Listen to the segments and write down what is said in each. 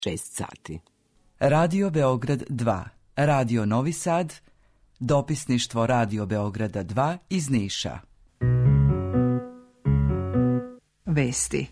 6 sati. Radio Beograd 2, Radio Novi Sad, dopisništvo Radio Beograda 2 iz Niša. Vesti.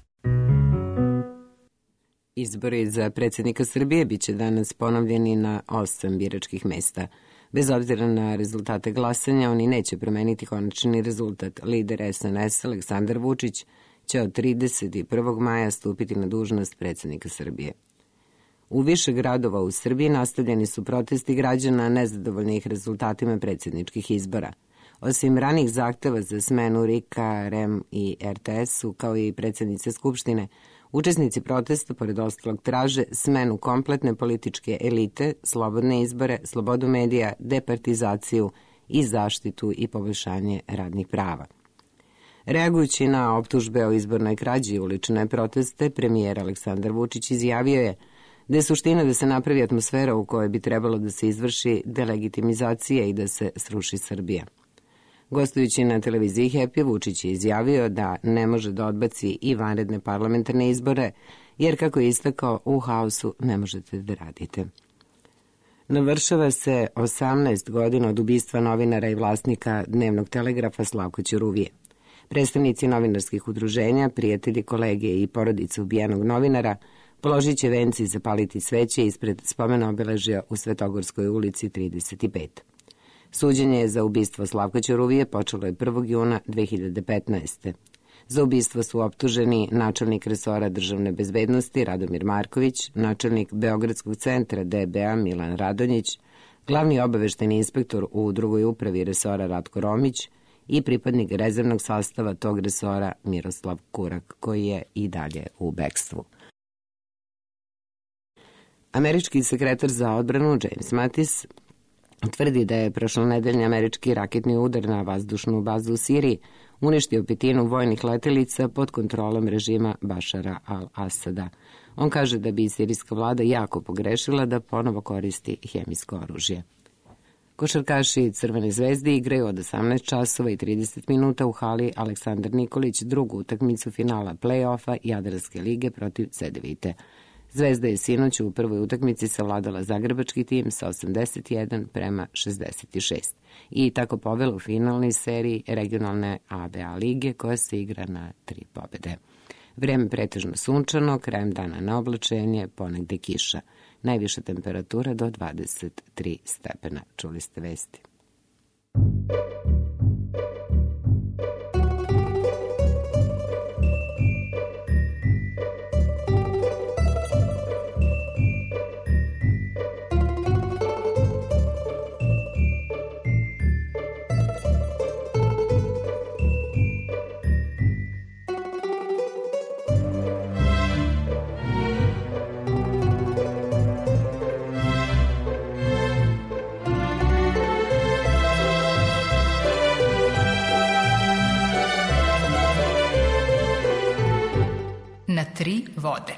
Izbori za predsjednika Srbije biće danas ponovljeni na 8 biračkih mesta. Bez obzira na rezultate glasanja, oni neće promeniti konačni rezultat. Lider SNS Aleksandar Vučić će od 31. maja stupiti na dužnost predsjednika Srbije. U više gradova u Srbiji nastavljeni su protesti građana nezadovoljnih rezultatima predsjedničkih izbora. Osim ranih zahteva za smenu RIK-a, REM i RTS-u, kao i predsjednice Skupštine, učesnici protesta, pored ostalog, traže smenu kompletne političke elite, slobodne izbore, slobodu medija, departizaciju i zaštitu i poboljšanje radnih prava. Reagujući na optužbe o izbornoj krađi i ulične proteste, premijer Aleksandar Vučić izjavio je da je suština da se napravi atmosfera u kojoj bi trebalo da se izvrši delegitimizacija i da se sruši Srbija. Gostujući na televiziji Happy, Vučić je izjavio da ne može da odbaci i vanredne parlamentarne izbore, jer, kako je istakao, u haosu ne možete da radite. Navršava se 18 godina od ubistva novinara i vlasnika Dnevnog telegrafa Slavka Ćuruvije. Predstavnici novinarskih udruženja, prijatelji, kolege i porodice ubijenog novinara položit će venci i zapaliti sveće ispred spomena obeležja u Svetogorskoj ulici 35. Suđenje za ubistvo Slavka Ćuruvije počelo je 1. juna 2015. Za ubistvo su optuženi načelnik resora državne bezbednosti Radomir Marković, načelnik Beogradskog centra DBA Milan Radonjić, glavni obavešteni inspektor u drugoj upravi resora Ratko Romić i pripadnik rezervnog sastava tog resora Miroslav Kurak, koji je i dalje u bekstvu. Američki sekretar za odbranu James Mattis tvrdi da je prošlonedeljni američki raketni udar na vazdušnu bazu u Siriji uništio petinu vojnih letelica pod kontrolom režima Bašara al-Asada. On kaže da bi sirijska vlada jako pogrešila da ponovo koristi hemijsko oružje. Košarkaši Crvene zvezde igraju od 18 časova i 30 minuta u hali Aleksandar Nikolić drugu utakmicu finala play-offa Jadranske lige protiv Cedevite. Zvezda je sinoć u prvoj utakmici savladala zagrebački tim sa 81-66 i tako povela u finalnoj seriji regionalne ABA lige koja se igra na 3 pobede. Vreme pretežno sunčano, krajem dana na oblačenje, ponegde kiša. Najviša temperatura do 23 stepena. Čuli ste vesti. Na 3 vode.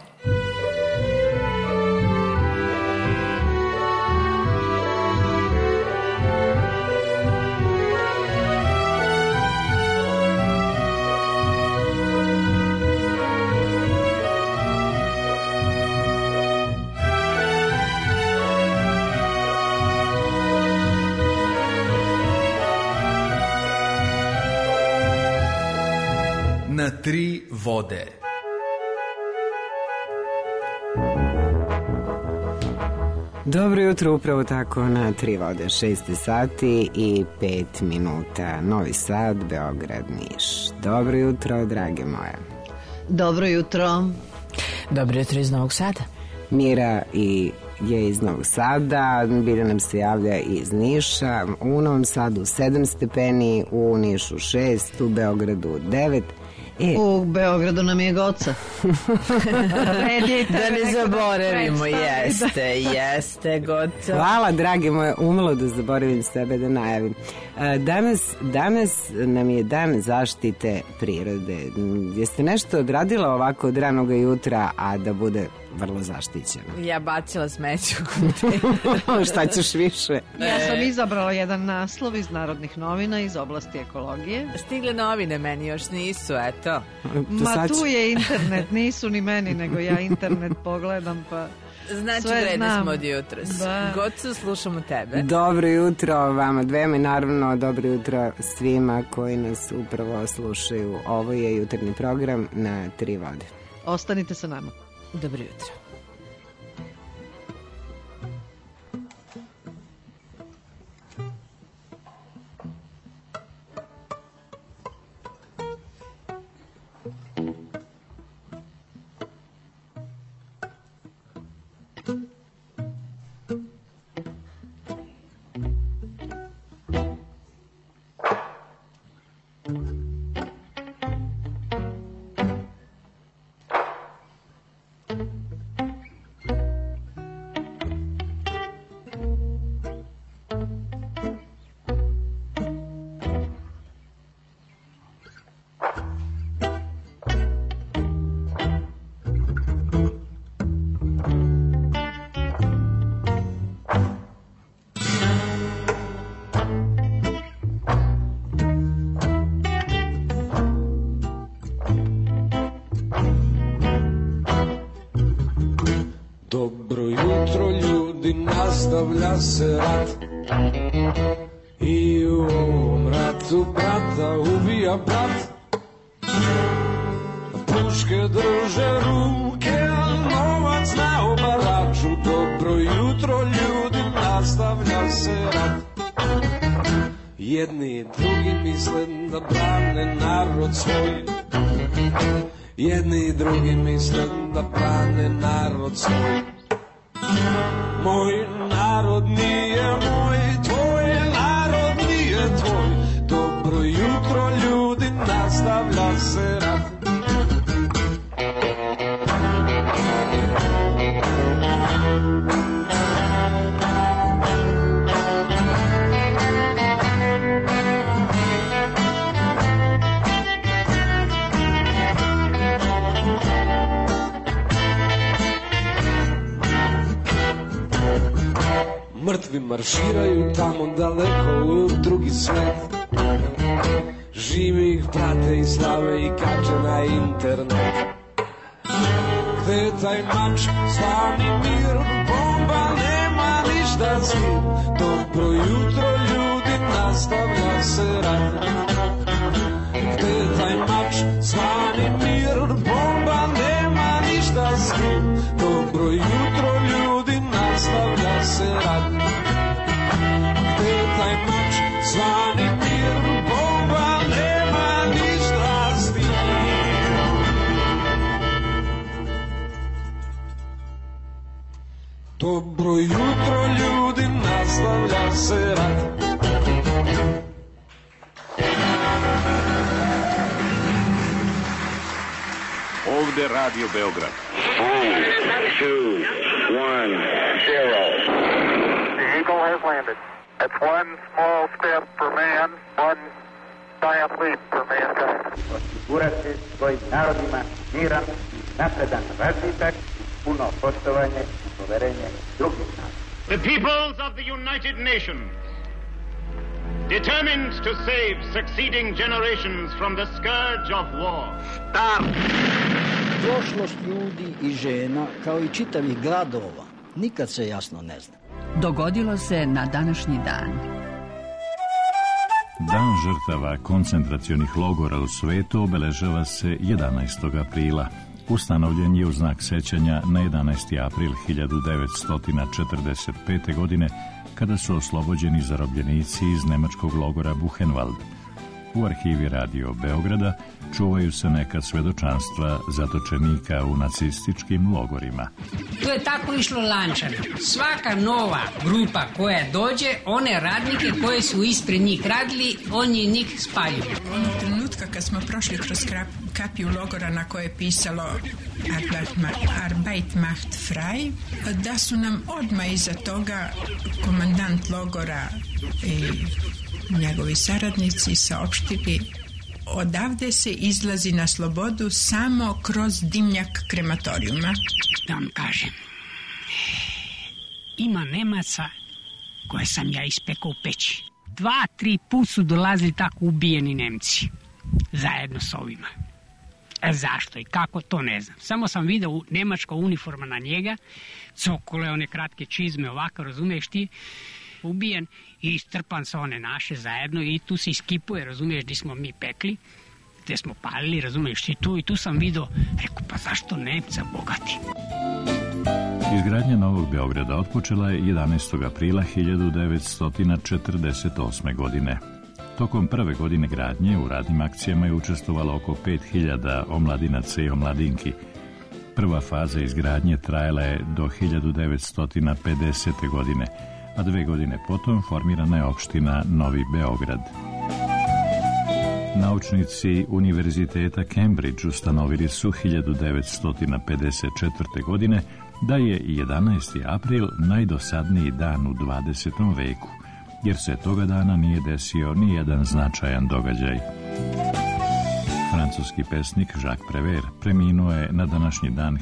Na 3 vode. Dobro jutro, upravo tako na 3 vode, 6 sati i 5 minuta. Novi Sad, Beograd, Niš. Dobro jutro, drage moje. Dobro jutro. Dobro jutro iz Novog Sada. Mira je iz Novog Sada, Bilja nam se javlja iz Niša. U Novom Sadu 7 stepeni, u Nišu 6, u Beogradu 9. U Beogradu nam je goca. Da ne zaboravimo, jeste gotovo. Hvala, drage moje, umalo da zaboravim sebe da najavim. Danas nam je dan zaštite prirode. Jeste nešto odradila ovako od ranog jutra, a da bude vrlo zaštićeno? Ja bacila smeću. Šta ćeš više? Ja sam izabrala jedan naslov iz Narodnih novina iz oblasti ekologije. Stigle novine meni još nisu, eto. Ma tu je internet, nisu ni meni, nego ja internet pogledam pa... Znači, Sve vredni znam. smo od jutros. Da. Gocu, slušamo tebe. Dobro jutro vama dvema i naravno dobro jutro svima koji nas upravo slušaju. Ovo je jutarnji program na Tri vode. Ostanite sa nama. Dobro jutro. Dobro jutro ljudi, nastavlja se rat i u ovom ratu brata ubija brat. Puške drže ruke, al novac na obaraču. Dobro jutro ljudi, nastavlja se rat. Jedni i drugi misle da brane narod svoj. Jedni i drugi misle da brane narod svoj. Moj narod nije moj, tvoj narod nije tvoj. Dobro jutro ljudi, nastavlja se rat. Mrtvi marširaju tamo daleko u drugi svet. Živi ih prate i slave i kače na internet. Gde je taj mač, slani mir, bomba, nema ništa s njim. Dobro jutro ljudi, nastavlja se rat. Gde je taj mač, slani mir, bomba, nema ništa s njim. Dobro jutro ljudi, nastavlja se rat. Gde je taj mač, zvani mir, bomba, nema ništa s njim. Dobro jutro ljudi, nastavlja se rat. Ovde Radio Beograd. 3, 2, 1, 0. The Eagle has landed. That's one small step for man, one giant leap for mankind. Osigurati svojim narodima miran, napredan razvitak, puno poštovanje i poverenje drugih naroda. The peoples of the United Nations, determined to save succeeding generations from the scourge of war. Start! Prošlost ljudi i žena, kao i čitavih gradova, nikad se jasno ne zna. Dogodilo se na današnji dan. Dan žrtava koncentracionih logora u svetu obeležava se 11. aprila. Ustanovljen je u znak sećanja na 11. april 1945. godine, kada su oslobođeni zarobljenici iz nemačkog logora Buchenwald. U arhivi Radio Beograda čuvaju se neka svedočanstva zatočenika u nacističkim logorima. To je tako išlo lančano. Svaka nova grupa koja dođe, one radnike koje su ispred njih radili, oni njih spaljuju. Onog trenutka kad smo prošli kroz kapiju logora na koje je pisalo Arbeit macht frei, da su nam odmah iza toga komandant logora i njegovi saradnici saopštili: odavde se izlazi na slobodu samo kroz dimnjak krematorijuma. Da vam kažem, ima Nemaca koje sam ja ispekao u peći. 2-3 put su dolazili tako ubijeni Nemci zajedno s ovima. Zašto i kako, to ne znam. Samo sam vidio nemačka uniforma na njega, cokole, one kratke čizme, ovako, razumiješ ti, ubijen i istrpan sa one naše zajedno i tu se iskipuje, razumiješ, gdje smo mi pekli, gdje smo palili, razumiješ ti tu, i tu sam vidio, rekao, pa zašto Nemca bogati? Izgradnja Novog Beograda otpočela je 11. aprila 1948. godine. Tokom prve godine gradnje u radnim akcijama je učestvovalo oko 5000 omladinaca i omladinki. Prva faza izgradnje trajala je do 1950. godine, a 2 godine potom formirana je opština Novi Beograd. Naučnici Univerziteta Cambridge ustanovili su 1954. godine da je 11. april najdosadniji dan u 20. veku, jer se toga dana nije desio ni jedan značajan događaj. Francuski pesnik Jacques Prévert preminuo je na današnji dan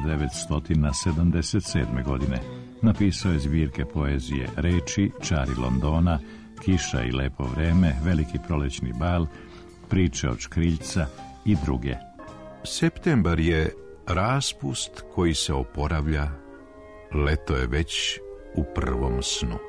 1977. godine. Napisao je zbirke poezije Reči, Čari Londona, Kiša i lepo vreme, Veliki prolećni bal, Priče od škriljca i druge. Septembar je raspust koji se oporavlja, leto je već u prvom snu.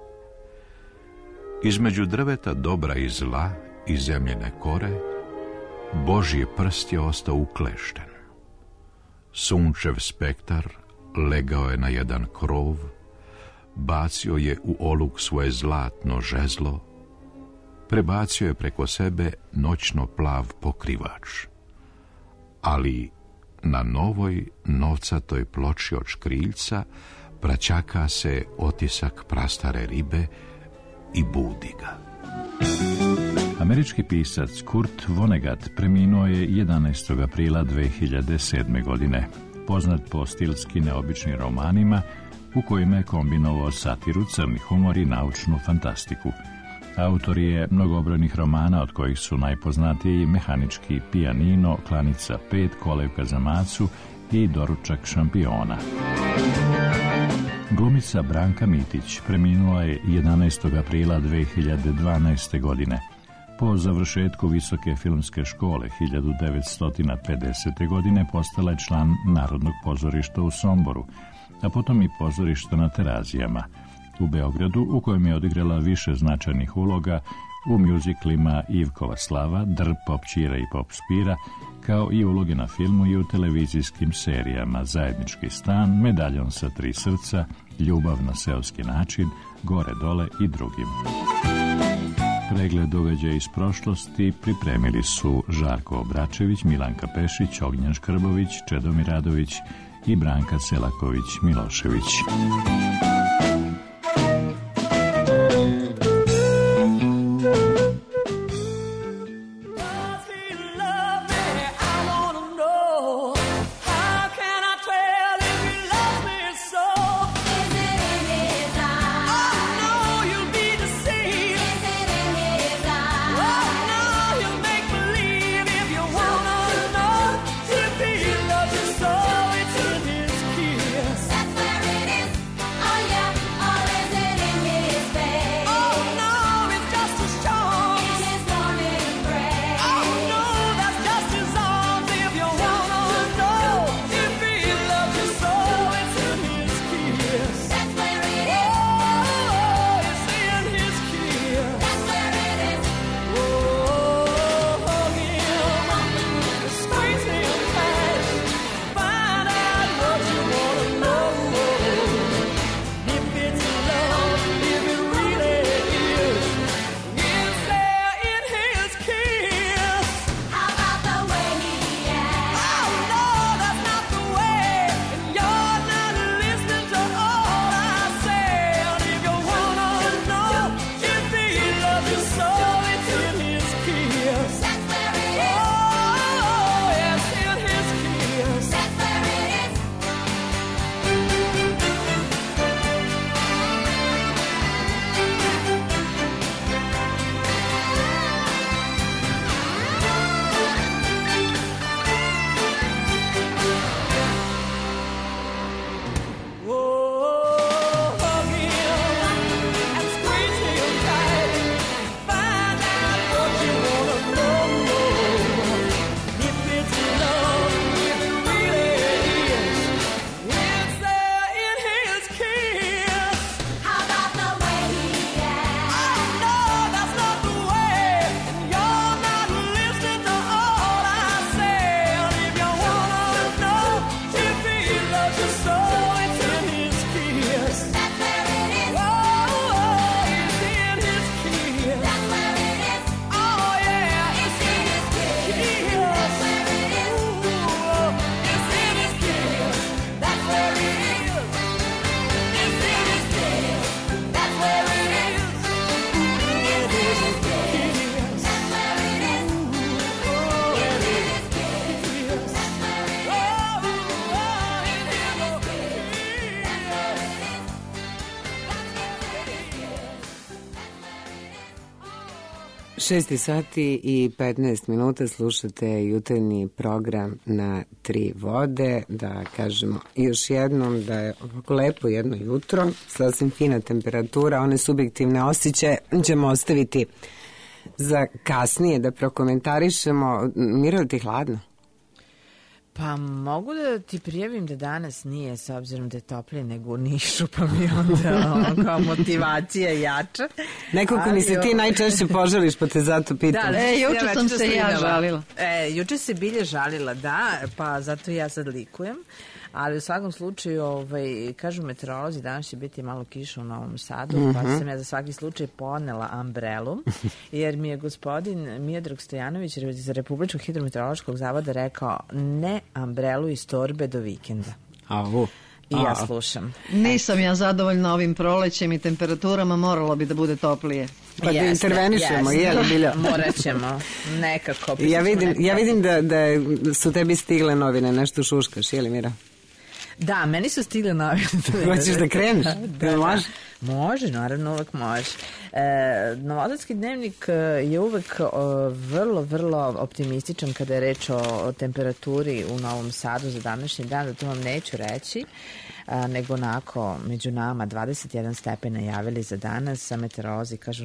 Između drveta dobra i zla i zemljene kore, Božji prst je ostao uklešten. Sunčev spektar legao je na jedan krov, bacio je u oluk svoje zlatno žezlo, prebacio je preko sebe noćno plav pokrivač. Ali na novoj novcatoj ploči od škriljca praćaka se otisak prastare ribe i budi ga. Američki pisac Kurt Vonnegut preminuo je 11. aprila 2007. godine, poznat po stilski neobičnim romanima u kojima je kombinovao satiru, crni humor i naučnu fantastiku. Autor je mnogobrojnih romana, od kojih su najpoznatiji Mehanički pijanino, Klanica 5, Kolevka za macu i Doručak šampiona. Glumica Branka Mitić preminula je 11. aprila 2012. godine. Po završetku Visoke filmske škole 1950. godine postala je član Narodnog pozorišta u Somboru, a potom i pozorišta na Terazijama u Beogradu, u kojem je odigrala više značajnih uloga u mjuziklima Ivkova slava, Drb, Pop Ćira i Pop Spira, kao i uloge na filmu i u televizijskim serijama Zajednički stan, Medaljon sa 3 srca, Ljubav na seoski način, Gore dole i drugim. Pregled događaja iz prošlosti pripremili su Žarko Obračević, Milanka Pešić, Ognjan Škrbović, Čedomir Radović i Branka Selaković-Milošević. Oh yeah. 6 sati i 15 minuta, slušate jutarnji program na Tri vode. Da kažemo još jednom da je lepo jedno jutro, sasvim fina temperatura, one subjektivne osjećaje ćemo ostaviti za kasnije da prokomentarišemo. Miro, ti hladno? Pa mogu da ti prijavim da danas nije, s obzirom da je toplije nego u Nišu, pa mi onda kao motivacija jača. Nekako mi se ti najčešće požališ, pa te zato pitam. Da, juče sam se ja žalila. Juče se Bilje žalila, da, pa zato ja sad likujem. Ali u svakom slučaju, kažu meteorolozi, danas će biti malo kiša u Novom Sadu, pa sam ja za svaki slučaj ponela ambrelu, jer mi je gospodin Miodrag Stojanović iz Republičkog hidrometeorološkog zavoda rekao ne ambrelu iz torbe do vikenda. I ja slušam. Nisam ja zadovoljna ovim prolećem i temperaturama, moralo bi da bude toplije. Pa da intervenišemo, je li Bilja? Morat ćemo nekako. Ja vidim da su tebi stigle novine, nešto šuškaš, je li Mira? Da, meni su stigle novine. Hoćeš da kreneš? Da. Može, naravno, uvek može. Novosadski dnevnik je uvek vrlo, vrlo optimističan kada je reč o temperaturi u Novom Sadu za današnji dan, da to vam neću reći, nego onako među nama 21 stepen najavili za danas, a meteorolozi kažu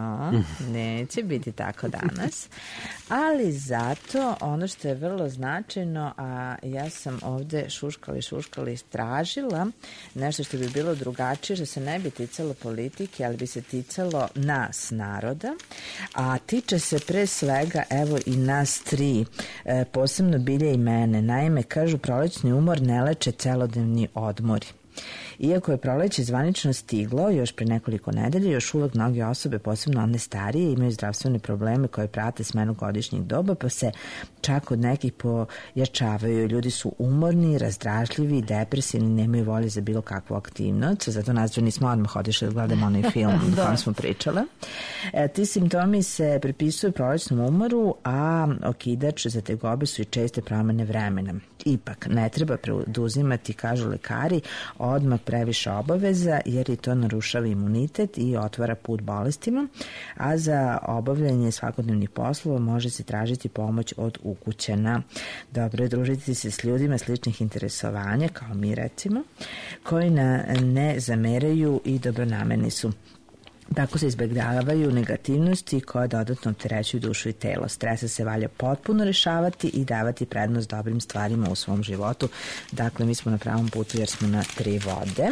neće biti tako danas. Ali zato ono što je vrlo značajno, a ja sam ovde šuškali tražila nešto što bi bilo drugačije, što se ne bi ticalo politike, ali bi se ticalo nas, naroda, a tiče se pre svega evo i nas tri, posebno Bilje i mene. Naime, kažu, prolećni umor ne leče celodnevni odmori. Iako je proleće zvanično stiglo još pre nekoliko nedelja, još uvek mnoge osobe, posebno one starije, imaju zdravstvene probleme koje prate smenu godišnjih doba, pa se čak od nekih pojačavaju. Ljudi su umorni, razdražljivi, depresivni, nemaju volje za bilo kakvu aktivnost, zato nas nismo odmah otišli da gledamo onaj film o kojem smo pričale. Ti simptomi se pripisuju prolećnom umoru, a okidač za tegobe su i česte promene vremena. Ipak, ne treba preduzimati, kažu lekari, odmah previše obaveza, jer i to narušava imunitet i otvara put bolestima, a za obavljanje svakodnevnih poslova može se tražiti pomoć od ukućana. Dobro je družiti se s ljudima sličnih interesovanja, kao mi recimo, koji ne zameraju i dobronamerni su. Tako se izbjegavaju negativnosti koje dodatno opterećuju dušu i telo. Stresa se valja potpuno rešavati i davati prednost dobrim stvarima u svom životu. Dakle, mi smo na pravom putu jer smo na Tri vode.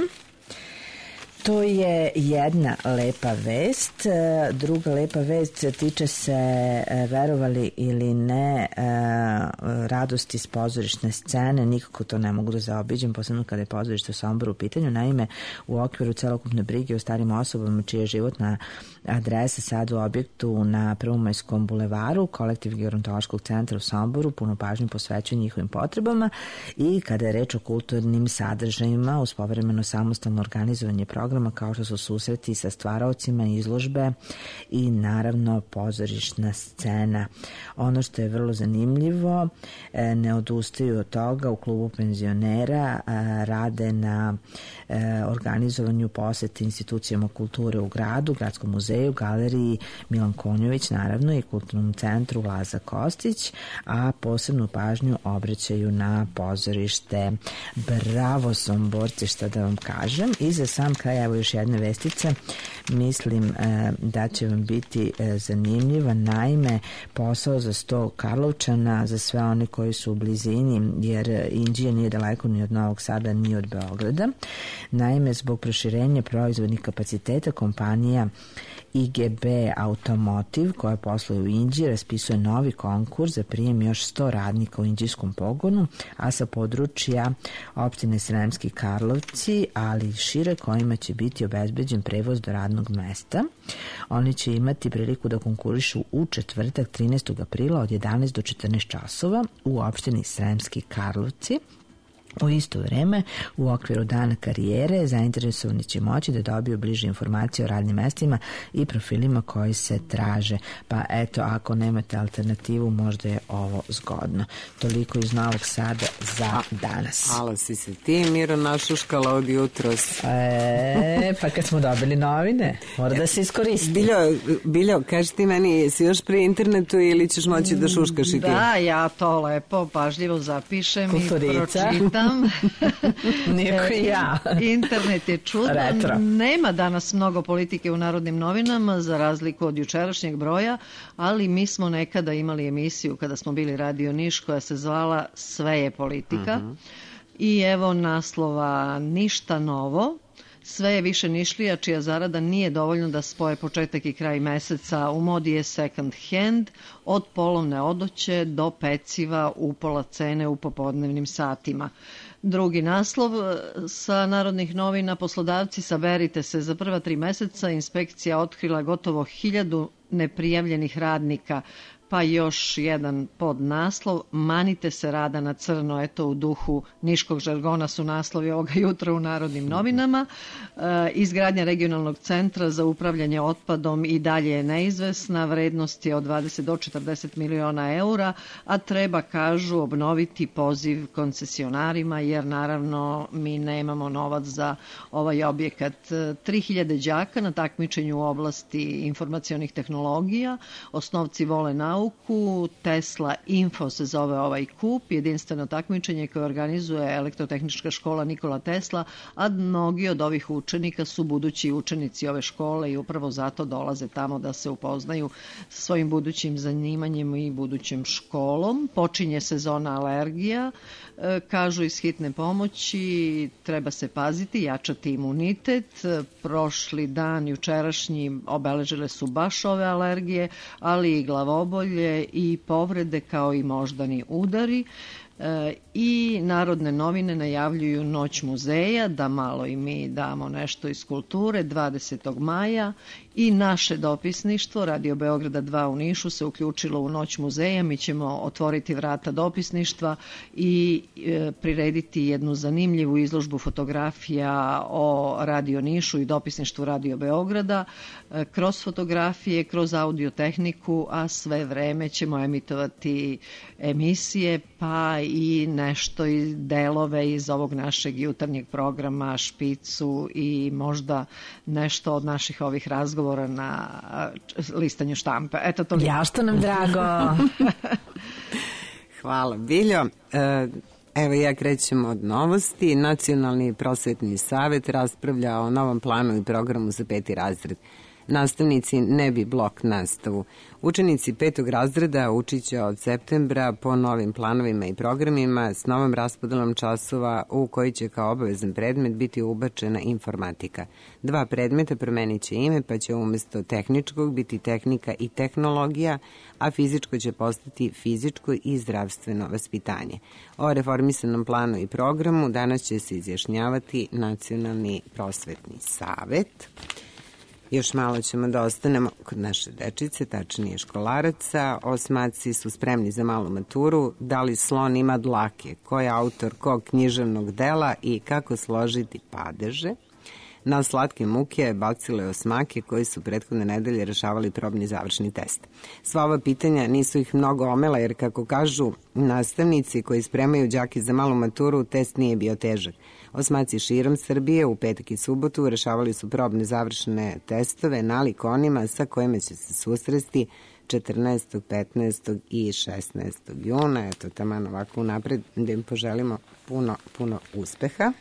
To je jedna lepa vest. Druga lepa vest tiče se, verovali ili ne, radosti iz pozorišne scene. Nikako to ne mogu da zaobiđem, posebno kada je pozorište u Somboru u pitanju. Naime, u okviru celokupne brige o starim osobama čija je životna adresa sad u objektu na Prvomajskom bulevaru, kolektiv Gerontološkog centra u Somboru puno pažnje posvećuje njihovim potrebama, i kada je reč o kulturnim sadržajima uz povremeno samostalno organizovanje programa kao što su susreti sa stvaraocima, izložbe i naravno pozorišna scena. Ono što je vrlo zanimljivo, ne odustaju od toga, u klubu penzionera rade na organizovanju posete institucijama kulture u gradu, Gradskom muzeju, galeriji Milan Konjović naravno i kulturnom centru Laza Kostić, a posebnu pažnju obraćaju na pozorište. Bravo Somborci, što da vam kažem. I za sam kraj, evo još jedne vestice, mislim da će vam biti zanimljiva. Naime, posao za 100 Karlovčana, za sve one koji su u blizini, jer Inđija nije daleko ni od Novog Sada ni od Beograda. Naime, zbog proširenja proizvodnih kapaciteta, kompanija IGB Automotive, koja posluje u Inđiji, raspisuje novi konkurs za prijem još 100 radnika u inđijskom pogonu, a sa područja opštine Sremski Karlovci, ali i šire, kojima će biti obezbeđen prevoz do radnog mesta. Oni će imati priliku da konkurišu u četvrtak 13. aprila od 11 do 14 časova u opštini Sremski Karlovci. U isto vreme, u okviru dana karijere, zainteresovani će moći da dobiju bliže informacije o radnim mestima i profilima koji se traže. Pa eto, ako nemate alternativu, možda je ovo zgodno. Toliko iz Novog Sada za danas. Hvala si se ti, Miro, našuškala od jutros. Pa kad smo dobili novine, mora da se iskoristi. Biljo, kaži ti meni, jesi još pri internetu ili ćeš moći da šuškaš i ti? Da, ja to lepo, pažljivo zapišem i pročitam. Niko i ja. Internet je čudan. Retro. Nema danas mnogo politike u Narodnim novinama, za razliku od jučerašnjeg broja, ali mi smo nekada imali emisiju kada smo bili Radio Niš koja se zvala Sve je politika. I evo naslova Ništa novo. Sve je više Nišlija čija zarada nije dovoljno da spoje početak i kraj meseca. U modi je second hand, od polovne odoće do peciva upola cene u popodnevnim satima. Drugi naslov sa Narodnih novina: poslodavci, saberite se, za prva 3 meseca inspekcija otkrila gotovo 1000 neprijavljenih radnika. Pa još jedan podnaslov: manite se rada na crno. Eto, u duhu niškog žargona su naslovi ovoga jutra u Narodnim novinama. Izgradnja regionalnog centra za upravljanje otpadom i dalje je neizvesna, vrednost je od 20 do 40 miliona eura, a treba, kažu, obnoviti poziv koncesionarima, jer naravno mi nemamo novac za ovaj objekat. 3000 đaka na takmičenju u oblasti informacionih tehnologija, osnovci vole nauku, Tesla Info se zove ovaj kup, jedinstveno takmičenje koje organizuje Elektrotehnička škola Nikola Tesla, a mnogi od ovih učenika su budući učenici ove škole i upravo zato dolaze tamo da se upoznaju sa svojim budućim zanimanjem i budućim školom. Počinje sezona alergija, kažu iz hitne pomoći, treba se paziti, jačati imunitet. Prošli dan, jučerašnji, obeležile su baš ove alergije, ali i glavobolje i povrede kao i moždani udari. I Narodne novine najavljuju Noć muzeja, da malo i mi damo nešto iz kulture, 20. maja. I naše dopisništvo Radio Beograda 2 u Nišu se uključilo u Noć muzeja. Mi ćemo otvoriti vrata dopisništva i prirediti jednu zanimljivu izložbu fotografija o Radio Nišu i dopisništvu Radio Beograda, kroz fotografije, kroz audiotehniku, a sve vreme ćemo emitovati emisije, pa i nešto i delove iz ovog našeg jutarnjeg programa, špicu i možda nešto od naših ovih razgovora na listanju štampe. Eto to. Ja, što nam drago. Hvala, Biljo. Evo, ja krećem od novosti. Nacionalni prosvetni savet raspravlja o novom planu i programu za 5. razred. Nastavnici ne bi blok nastavu. Učenici 5. razreda učit će od septembra po novim planovima i programima s novom raspodelom časova u koji će kao obavezan predmet biti ubačena informatika. 2 predmeta promenit će ime, pa će umjesto tehničkog biti tehnika i tehnologija, a fizičko će postati fizičko i zdravstveno vaspitanje. O reformisanom planu i programu danas će se izjašnjavati Nacionalni prosvetni savet. Još malo ćemo da ostanemo kod naše dečice, tačnije školaraca. Osmaci su spremni za malu maturu. Da li slon ima dlake? Ko je autor kog književnog dela i kako složiti padeže? Na slatke muke bacile osmake koji su prethodne nedelje rešavali probni završni test. Sva ova pitanja nisu ih mnogo omela, jer kako kažu nastavnici koji spremaju đake za malu maturu, test nije bio težak. Osmaci širom Srbije u petak i subotu rešavali su probne završne testove nalik onima sa kojima će se susresti 14., 15. i 16. juna. Eto, taman ovako unapred da im poželimo puno uspeha.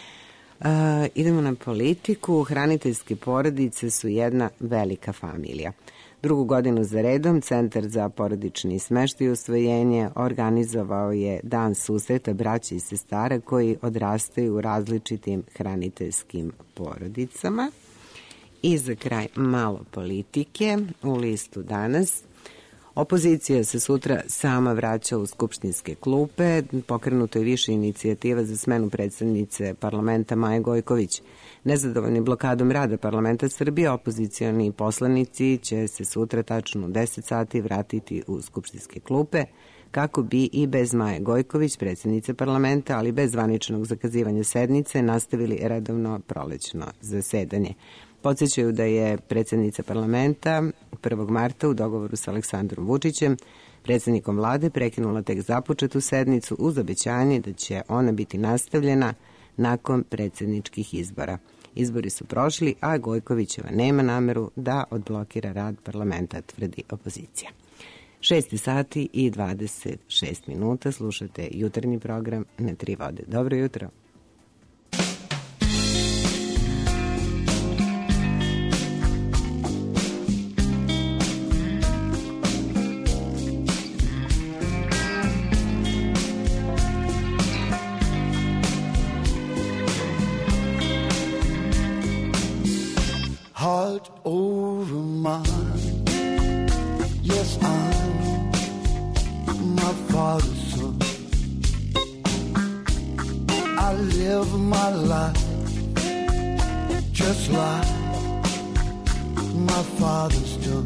Idemo na politiku. Hraniteljske porodice su jedna velika familija. 2. godinu za redom Centar za porodični smeštaj i usvojenje organizovao je dan susreta braće i sestara koji odrastaju u različitim hraniteljskim porodicama. I za kraj malo politike. U listu danas: opozicija se sutra sama vraća u skupštinske klupe. Pokrenuto je više inicijativa za smenu predsednice parlamenta Maje Gojković. Nezadovoljni blokadom rada parlamenta Srbije, opozicioni poslanici će se sutra tačno u 10 sati vratiti u skupštinske klupe kako bi i bez Maje Gojković, predsjednice parlamenta, ali bez zvaničnog zakazivanja sednice, nastavili redovno prolećno zasedanje. Podsjećaju da je predsjednica parlamenta 1. marta u dogovoru sa Aleksandrom Vučićem, predsjednikom vlade, prekinula tek započetu sednicu uz obećanje da će ona biti nastavljena nakon predsjedničkih izbora. Izbori su prošli, a Gojkovićeva nema nameru da odblokira rad parlamenta, tvrdi opozicija. 6 sati i 26 minuta, slušate jutarnji program na Tri vode. Dobro jutro. Heart over mine, yes, I'm my father's son. I live my life just like my father's done.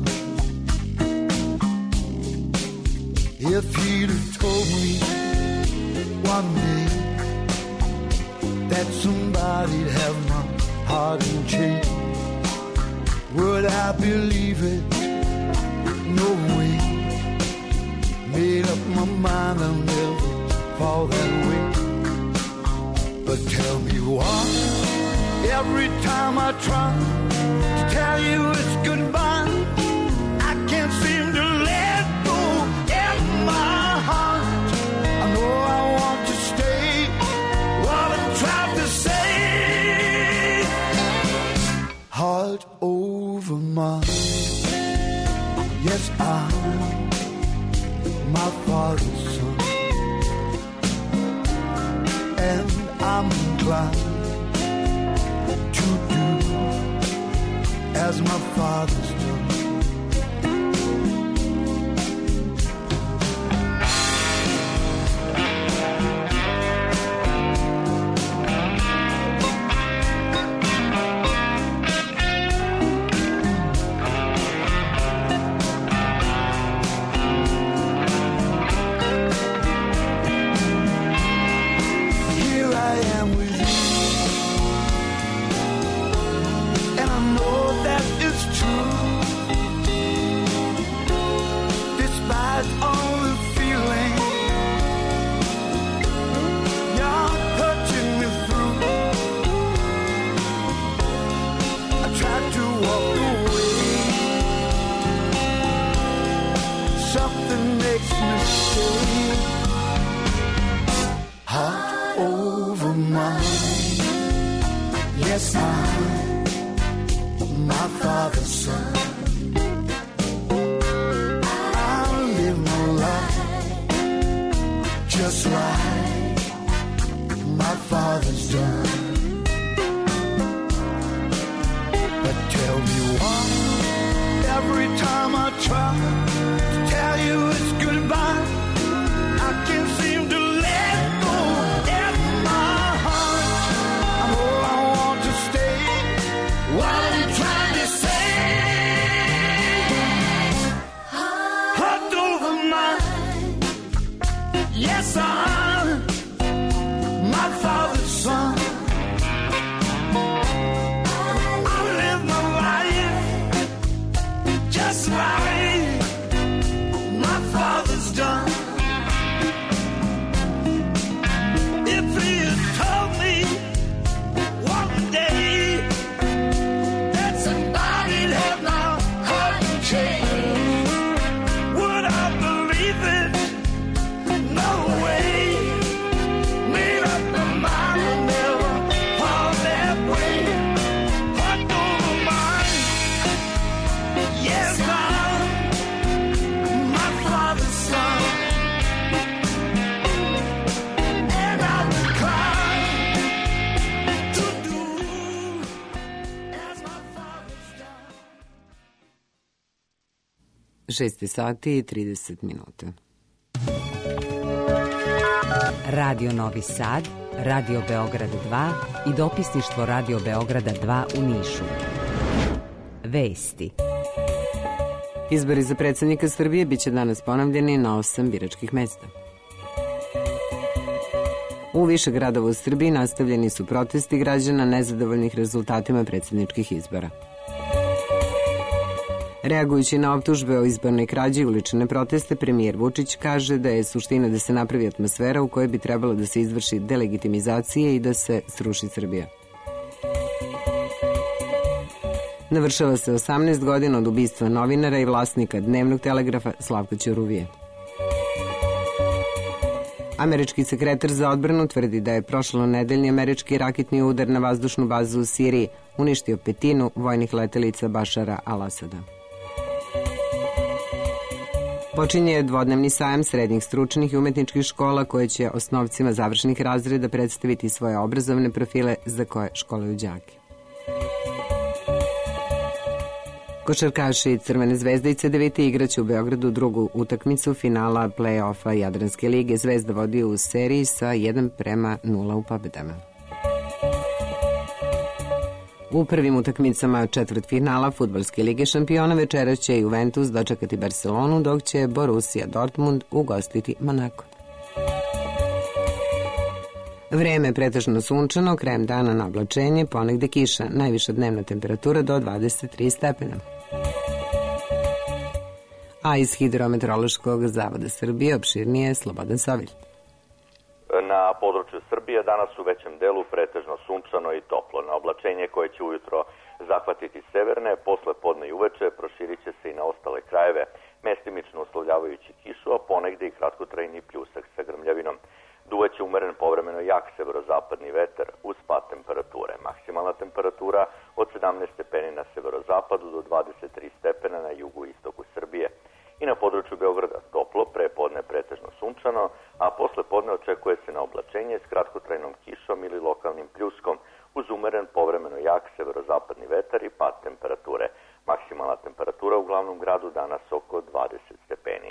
If he'd have told me one day that somebody'd have my heart in chains, would I believe it? No way. Made up my mind I'll never fall that way. But tell me why, every time I try to tell you it's goodbye, I can't seem to let go in my heart. I know I want to stay, what I'm trying to say. Heart over mine, yes, I'm my father's son, and I'm inclined to do as my father's done. Yes, I'm my father's son. I live my life just like my father's done. But tell me why, every time I try to tell you it's goodbye, I can't seem to let go in my heart. I know I want to stay, what are you trying to say? Heart over mine, yes, I'm my father's son. I live my life just like my father's done. If he had told me one day that somebody'd have my heart and change, would I believe it? No way. Made up my mind and never fall that way. Heart over mine, yes, I'm my father's son. And I'm inclined to do as my father's done. 6 sati i 30 minuta. Radio Novi Sad, Radio Beograd 2 i dopisništvo Radio Beograda 2 u Nišu. Vesti. Izbori za predsjednika Srbije biće danas ponovljeni na 8 biračkih mesta. U više gradova u Srbiji nastavljeni su protesti građana nezadovoljnih rezultatima predsjedničkih izbora. Reagujući na optužbe o izbornoj krađi i ulične proteste, premijer Vučić kaže da je suština da se napravi atmosfera u kojoj bi trebalo da se izvrši delegitimizacija i da se sruši Srbija. Navršava se 18 godina od ubistva novinara i vlasnika Dnevnog telegrafa Slavka Ćuruvije. Američki sekretar za odbranu tvrdi da je prošlonedeljni američki raketni udar na vazdušnu bazu u Siriji uništio 1/5 vojnih letelica Bašara al-Asada. Počinje dvodnevni sajam srednjih stručnih i umetničkih škola koje će osnovcima završnih razreda predstaviti svoje obrazovne profile za koje školuju đake. Košarkaši Crvene zvezde i CDVita igraće u Beogradu drugu utakmicu finala play-offa Jadranske lige. Zvezda vodi u seriji sa 1:0 u pobedama. U prvim utakmicama četvrtfinala Fudbalske lige šampiona večeras će Juventus dočekati Barcelonu, dok će Borussia Dortmund ugostiti Monako. Vreme je pretežno sunčano, krajem dana na oblačenje, ponegde kiša, najviša dnevna temperatura do 23 stepena. A iz Hidrometeorološkog zavoda Srbije opširnije Slobodan Sovilj. Na području Srbije danas u većem delu pretežno sunčano i toplo. Na oblačenje koje će ujutro zahvatiti severne, posle podne i uveče proširit će se i na ostale krajeve, mestimično uslovljavajući kišu, a ponegde i kratkotrajni pljusak sa grmljavinom. Duvaće umeren povremeno jak severozapadni vetar uz pad temperature. Maksimalna temperatura od 17 stepeni na severozapadu do 23 stepena na jugu i istoku Srbije. I na području Beograda toplo, pre podne pretežno sunčano, a posle podne očekuje se na oblačenje s kratkotrajnom kišom ili lokalnim pljuskom uz umeren povremeno jak severozapadni vetar i pad temperature. Maksimalna temperatura u glavnom gradu danas oko 20 stepeni.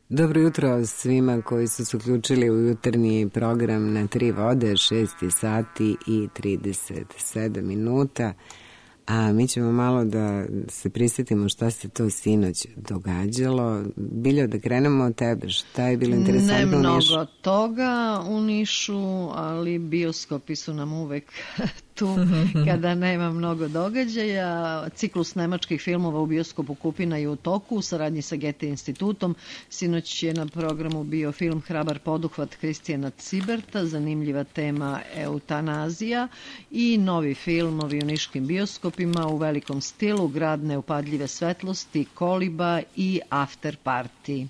Dobro jutro svima koji su se uključili u jutarnji program na 3 vode, 6 sati i 37 minuta. A mi ćemo malo da se prisjetimo šta se to sinoć događalo. Biljo, da krenemo od tebe. Šta je bilo interesantno u Nišu? Ne mnogo toga u Nišu, ali bioskopi su nam uvek tu kada nema mnogo događaja. Ciklus nemačkih filmova u bioskopu Kupina je u toku u saradnji sa Goethe institutom. Sinoć je na programu bio film Hrabar poduhvat Kristijana Ciberta, zanimljiva tema eutanazija i novi filmovi u niškim bioskopima u velikom stilu, Grad neupadljive svetlosti, Koliba i After Party.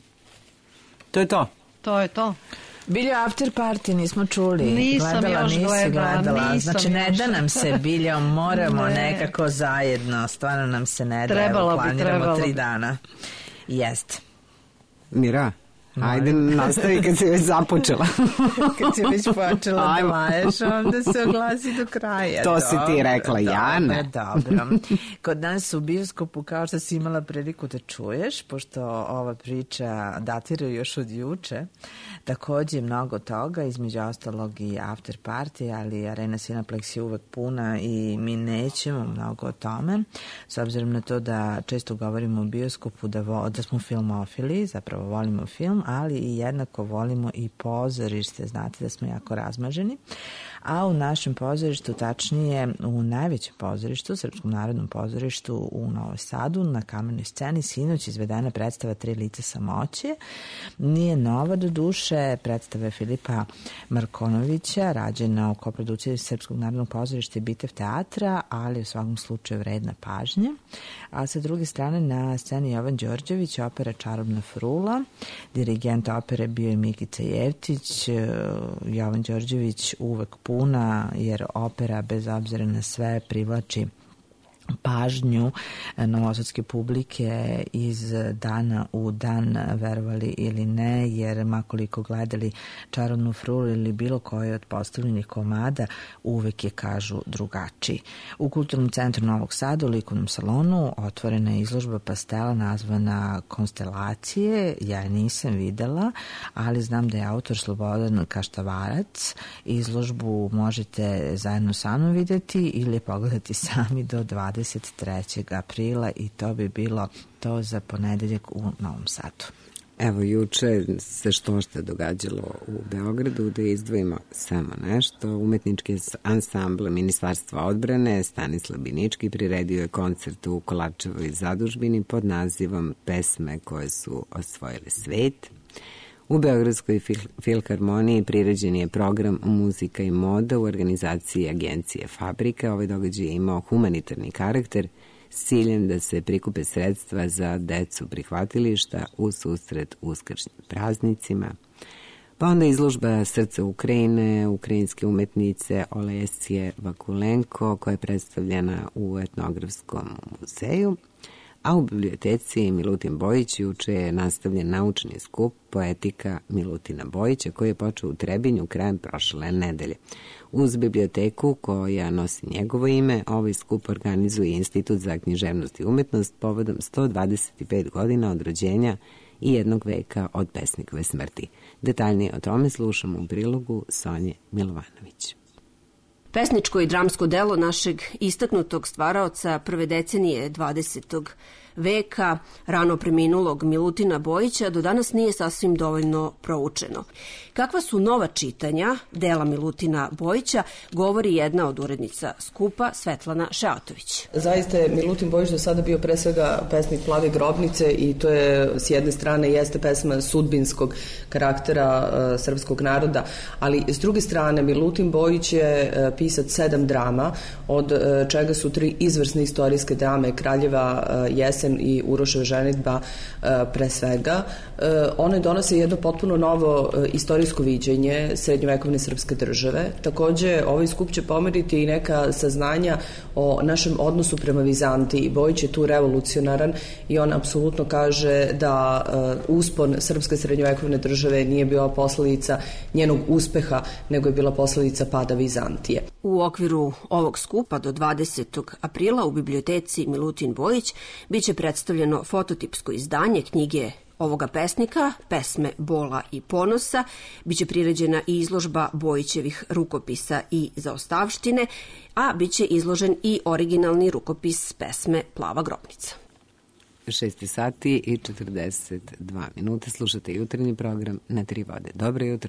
To je to. To je to. Biljo, After Party nismo čuli. Nisam još gledala. Znači, ne da nam se, Biljo, moramo nekako zajedno. Stvarno nam se ne da. Planiramo 3 dana. Jeste. Mira, ajde nastavi kad si već započela. Kad si već počela da laješ, onda se oglasi do kraja. To si ti rekla, ja ne. Dobro. Kod nas u bioskopu, kao što si imala priliku da čuješ, pošto ova priča datira još od juče, takođe mnogo toga, između ostalog i After Party, ali Arena Cineplex je uvek puna i mi nećemo mnogo o tome, s obzirom na to da često govorimo o bioskopu da smo filmofili, zapravo volimo film, ali i jednako volimo i pozorište, znate da smo jako razmaženi, a u našem pozorištu, tačnije u najvećem pozorištu, Srpskom narodnom pozorištu u Novom Sadu, na Kamenoj sceni, sinoć izvedena predstava 3 lica samoće. Nije nova do duše, predstava je Filipa Markonovića, rađena u koprodukciji Srpskog narodnog pozorišta i Bitev teatra, ali u svakom slučaju vredna pažnje. A sa druge strane na sceni Jovan Đorđević, opera Čarobna frula, dirigent opere bio je Mikica Jevtić. Jovan Đorđević uvek puna, jer opera bez obzira na sve privlači pažnju novosadske publike iz dana u dan, verovali ili ne, jer makoliko gledali Čarobnu frulu ili bilo koje od postavljenih komada, uvek je, kažu, drugačiji. U Kulturnom centru Novog Sada, u likovnom salonu, otvorena je izložba pastela nazvana Konstelacije. Ja je nisam videla, ali znam da je autor Slobodan Kaštavarac. Izložbu možete zajedno sa mnom videti ili pogledati sami do 23. aprila i to bi bilo to za ponedeljak u Novom Sadu. Evo, juče se što događalo u Beogradu, da izdvojimo samo nešto. Umetnički ansambl Ministarstva odbrane Stanislav Binički priredio je koncert u Kolarčevoj zadužbini pod nazivom Pesme koje su osvojile svet. U Beogradskoj filharmoniji priređen je program Muzika i moda u organizaciji agencije Fabrika. Ovaj događaj je imao humanitarni karakter s ciljem da se prikupe sredstva za decu prihvatilišta u susret uskršnjim praznicima. Pa onda izložba Srce Ukrajine, ukrajinske umetnice Olesije Vakulenko, koja je predstavljena u etnografskom muzeju. A u biblioteci Milutin Bojić juče je nastavljen naučni skup Poetika Milutina Bojića, koji je počeo u Trebinju krajem prošle nedelje. Uz biblioteku koja nosi njegovo ime, ovaj skup organizuje Institut za književnost i umetnost povodom 125 godina od rođenja i 1 veka od pesnikove smrti. Detaljnije o tome slušamo u prilogu Sonje Milovanović. Pesničko i dramsko delo našeg istaknutog stvaraoca prve decenije 20. veka, rano preminulog Milutina Bojića, do danas nije sasvim dovoljno proučeno. Kakva su nova čitanja dela Milutina Bojića, govori jedna od urednica skupa, Svetlana Šeotović. Zaista je Milutin Bojić do sada bio pre svega pesnik Plave grobnice i to je s jedne strane jeste pesma sudbinskog karaktera srpskog naroda, ali s druge strane Milutin Bojić je pisac 7 drama, od čega su 3 izvrsne istorijske drame, Kraljeva jesen i Uroševa ženidba pre svega. One donose jedno potpuno novo istorijsko viđenje srednjovekovne srpske države. Takođe, ovaj skup će pomeriti i neka saznanja o našem odnosu prema Vizantiji. Bojić je tu revolucionaran i on apsolutno kaže da uspon srpske srednjovekovne države nije bila posledica njenog uspeha, nego je bila posledica pada Vizantije. U okviru ovog skupa do 20. aprila u biblioteci Milutin Bojić biće predstavljeno fototipsko izdanje knjige ovoga pesnika, pesme Bola i ponosa, biće priređena i izložba Bojićevih rukopisa i zaostavštine, a biće izložen i originalni rukopis pesme Plava grobnica. 6 sati i 42 minuta. Slušate jutarnji program na Tri vode. Dobro jutro.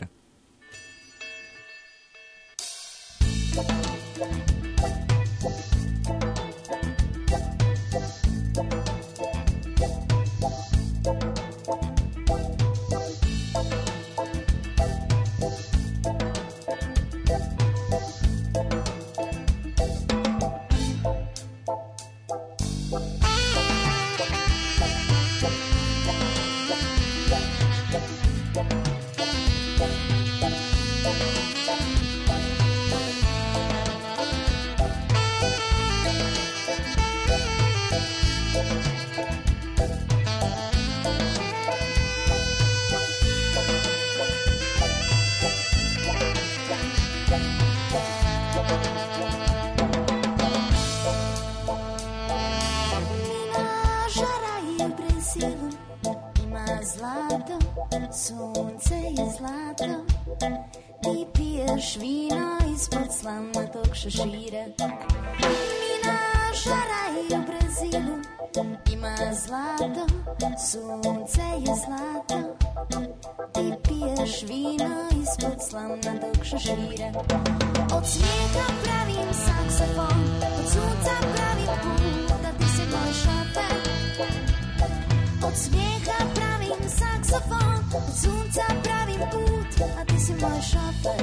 Sunce je zlato, ti piješ vino ispod slamnatog šešira. Mina žara i u Brazilu ima zlato, sunce je zlato, ti piješ vino ispod slamnatog šešira. Od smijeha pravim saksofon, od sunca pravim put, da ti si moj šofer. Od smijeha pravim saksofon, od sunca pravim put, a ti si moj šofer.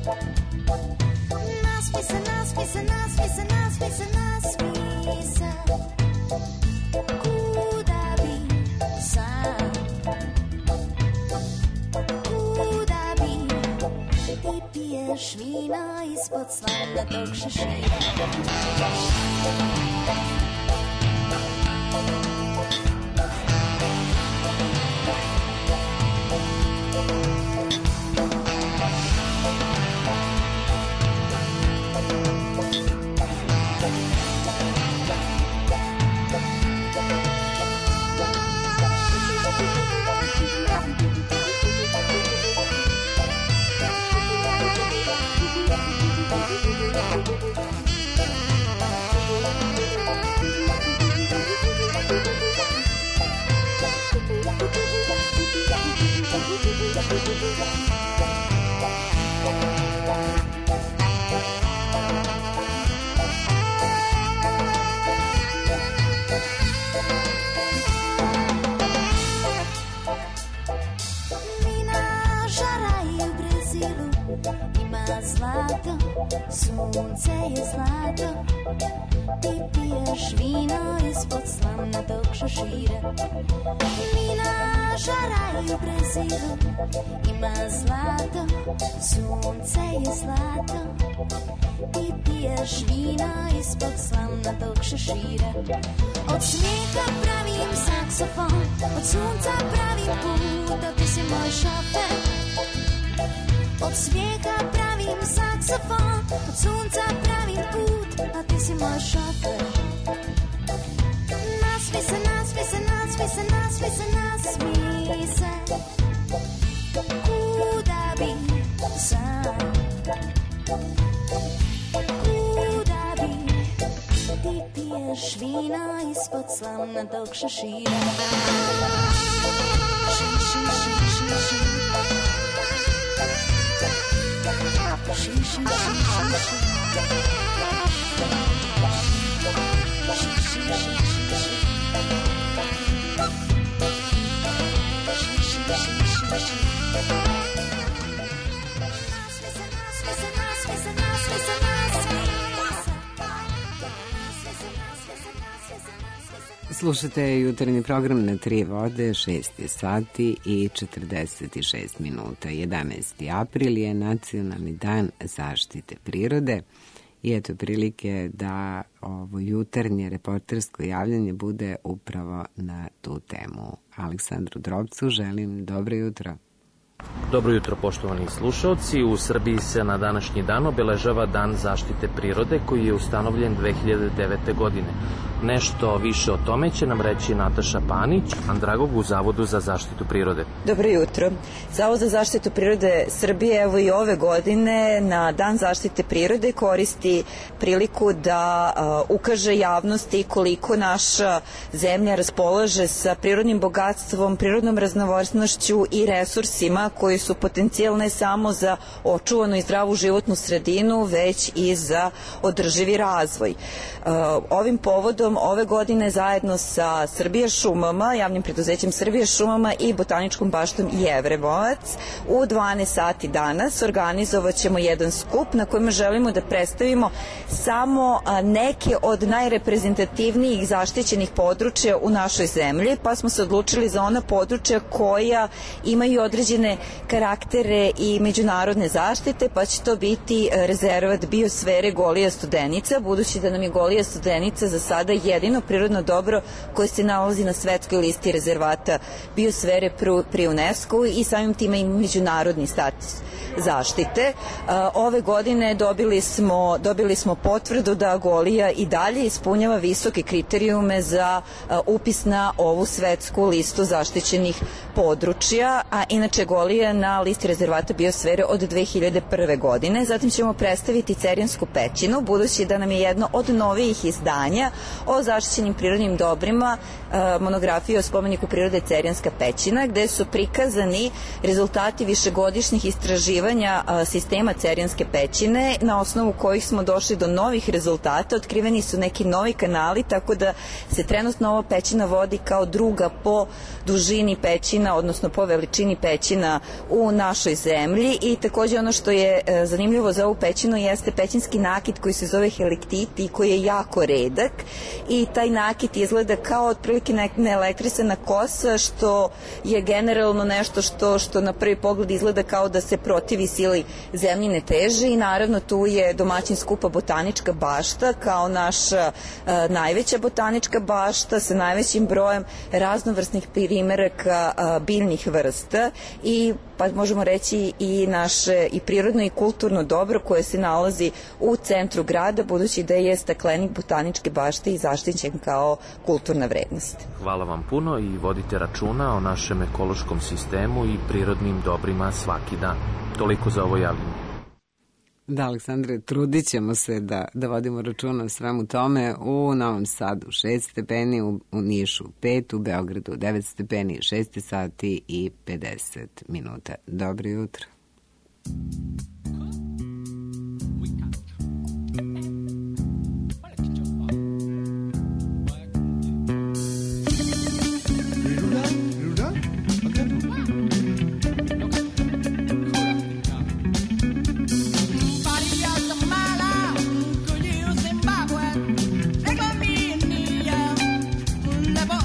Nasmi se, nasmi se, nasmi se, nasmi se, nasmi se. Kuda bi sad, kuda bi, ti piješ vino ispod slamnatog šešira. Sunce je zlato, ti piješ vino ispod slamnatog šešira. Mina žara i u Brazilu ima zlato, sunce je zlato, ti piješ vino ispod slamnatog šešira. Od smijeha pravim saksofon, od sunca pravim put, a ti si moj šofer. Od smijeha pravim saksofon, od sunca pravim put, a ti si moj šofer. Nasmi se, nasmi se, nasmi se, nasmi se, nasmi se. Kuda bi sad, kuda bi, ti piješ vino ispod slamnatog šešira. Ši, ši, ši, ši, ši. Ši, ši, ši, ši, ši. Ši, ši, ši, ši, ši. Slušate jutarnji program na Tri vode, 6 sati i 46 minuta. 11. april je Nacionalni dan zaštite prirode i eto prilike da ovo jutarnje reportersko javljanje bude upravo na tu temu. Aleksandru Drobcu želim dobro jutro. Dobro jutro, poštovani slušalci. U Srbiji se na današnji dan obeležava Dan zaštite prirode koji je ustanovljen 2009. godine. Nešto više o tome će nam reći Nataša Panić, andragog u Zavodu za zaštitu prirode. Dobro jutro. Zavod za zaštitu prirode Srbije evo i ove godine na Dan zaštite prirode koristi priliku da ukaže javnosti koliko naša zemlja raspolaže sa prirodnim bogatstvom, prirodnom raznovrsnošću i resursima koji su potencijal ne samo za očuvanu i zdravu životnu sredinu, već i za održivi razvoj. Ovim povodom ove godine zajedno sa Srbija šumama, javnim preduzećem Srbija šumama i Botaničkom baštom Jevremovac u 12 sati danas organizovat ćemo jedan skup na kojem želimo da predstavimo samo neke od najreprezentativnijih zaštićenih područja u našoj zemlji, pa smo se odlučili za ona područja koja imaju određene karaktere i međunarodne zaštite, pa će to biti rezervat biosfere Golija Studenica, budući da nam je Golija Studenica za sada jedino prirodno dobro koje se nalazi na svetskoj listi rezervata biosfere pri UNESCO i samim time i međunarodni status zaštite. Ove godine dobili smo potvrdu da Golija i dalje ispunjava visoke kriterijume za upis na ovu svetsku listu zaštićenih područja, a inače Golija na listi rezervata biosfere od 2001. godine. Zatim ćemo predstaviti Cerjansku pećinu, budući da nam je jedno od novijih izdanja o zaštićenim prirodnim dobrima, monografija o spomeniku prirode Cerjanska pećina, gde su prikazani rezultati višegodišnjih istraživanja sistema Cerjanske pećine, na osnovu kojih smo došli do novih rezultata. Otkriveni su neki novi kanali, tako da se trenutno ova pećina vodi kao druga po dužini pećina, odnosno po veličini pećina u našoj zemlji. I takođe ono što je zanimljivo za ovu pećinu jeste pećinski nakit koji se zove helektit i koji je jako redak i taj nakit izgleda kao otprilike neelektrisana kosa, što je generalno nešto što na prvi pogled izgleda kao da se protivi sili zemljine teže. I naravno tu je domaćin skupa Botanička bašta kao naša najveća botanička bašta sa najvećim brojem raznovrsnih primeraka biljnih vrsta i pa možemo reći i naše i prirodno i kulturno dobro koje se nalazi u centru grada, budući da je staklenik Botaničke bašte i zaštićen kao kulturna vrednost. Hvala vam puno i vodite računa o našem ekološkom sistemu i prirodnim dobrima svaki dan. Toliko za ovo javljanje. Da, Aleksandre, trudit ćemo se da vodimo računa o svemu tome. U Novom Sadu 6 stepeni, u Nišu 5, u Beogradu 9 stepeni, 6 sati i 50 minuta. Dobro jutro.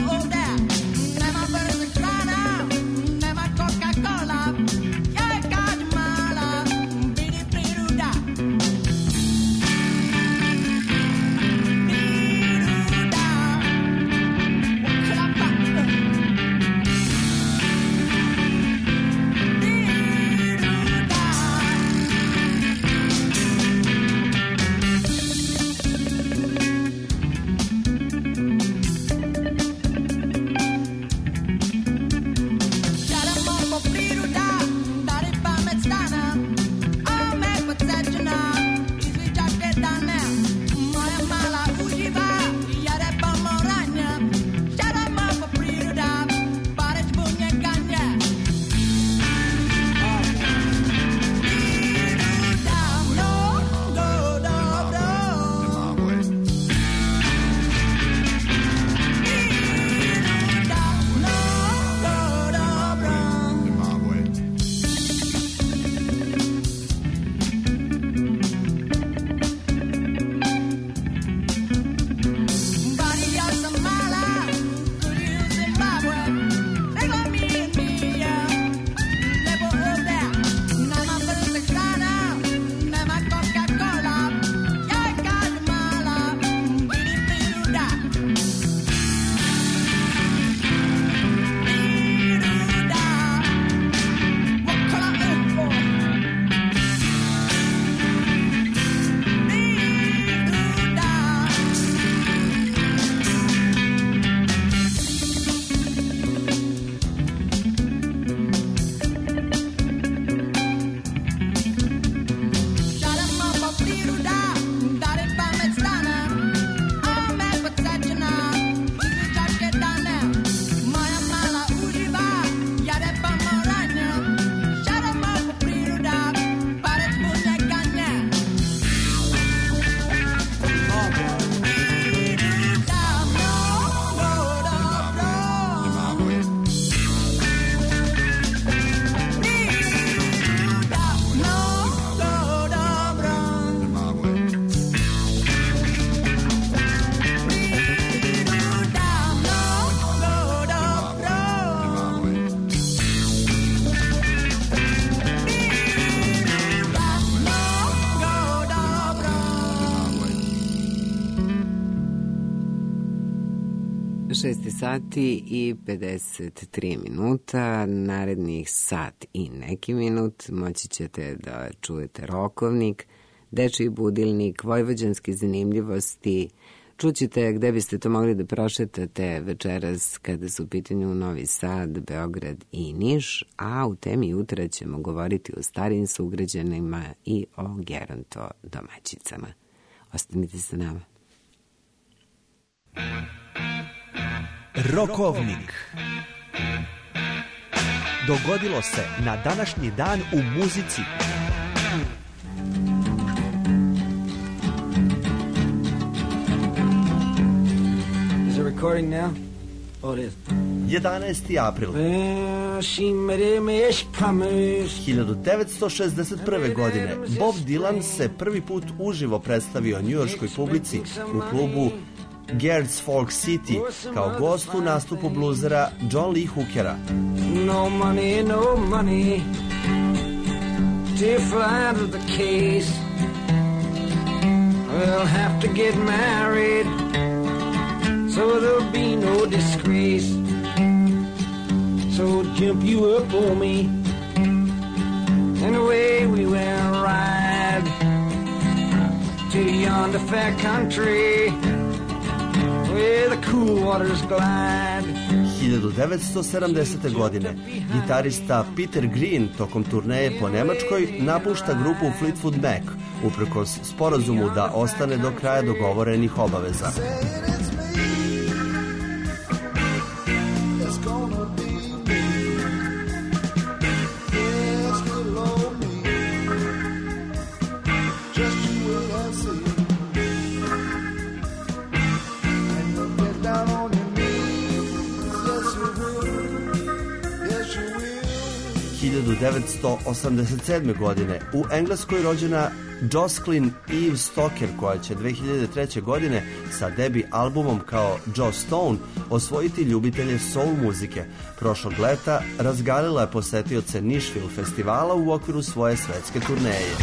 Never 6 sati i 53 minuta, narednih sat i neki minut moći ćete da čujete rokovnik, dečiji budilnik, vojvođanske zanimljivosti, čućete gde biste to mogli da prošetate večeras kada su u pitanju Novi Sad, Beograd i Niš, a u temi jutra ćemo govoriti o starim sugrađanima i o geronto domaćicama. Ostanite sa nama. Rokovnik. Dogodilo se na današnji dan u muzici. Is it recording now? Oh, it is. 11. april. 1961. godine Bob Dylan se prvi put uživo predstavio njujorškoj publici u klubu Gertz Folk City kao gost u nastupu bluzera John Lee Hookera. No money, no money to fly to the case. We'll have to get married so there'll be no disgrace. So jump you up on me and away we will ride to yonder fair country where the cool waters glide. 1970. godine gitarista Peter Green tokom turneje po Nemačkoj napušta grupu Fleetwood Mac uprkos sporazumu da ostane do kraja dogovorenih obaveza. U 1987. godine u Engleskoj rođena Jocelyn Eve Stoker, koja će 2003. godine sa debi albumom kao Joe Stone osvojiti ljubitelje soul muzike. Prošlog leta razgalila je posetioce Nashville festivala u okviru svoje svetske turneje.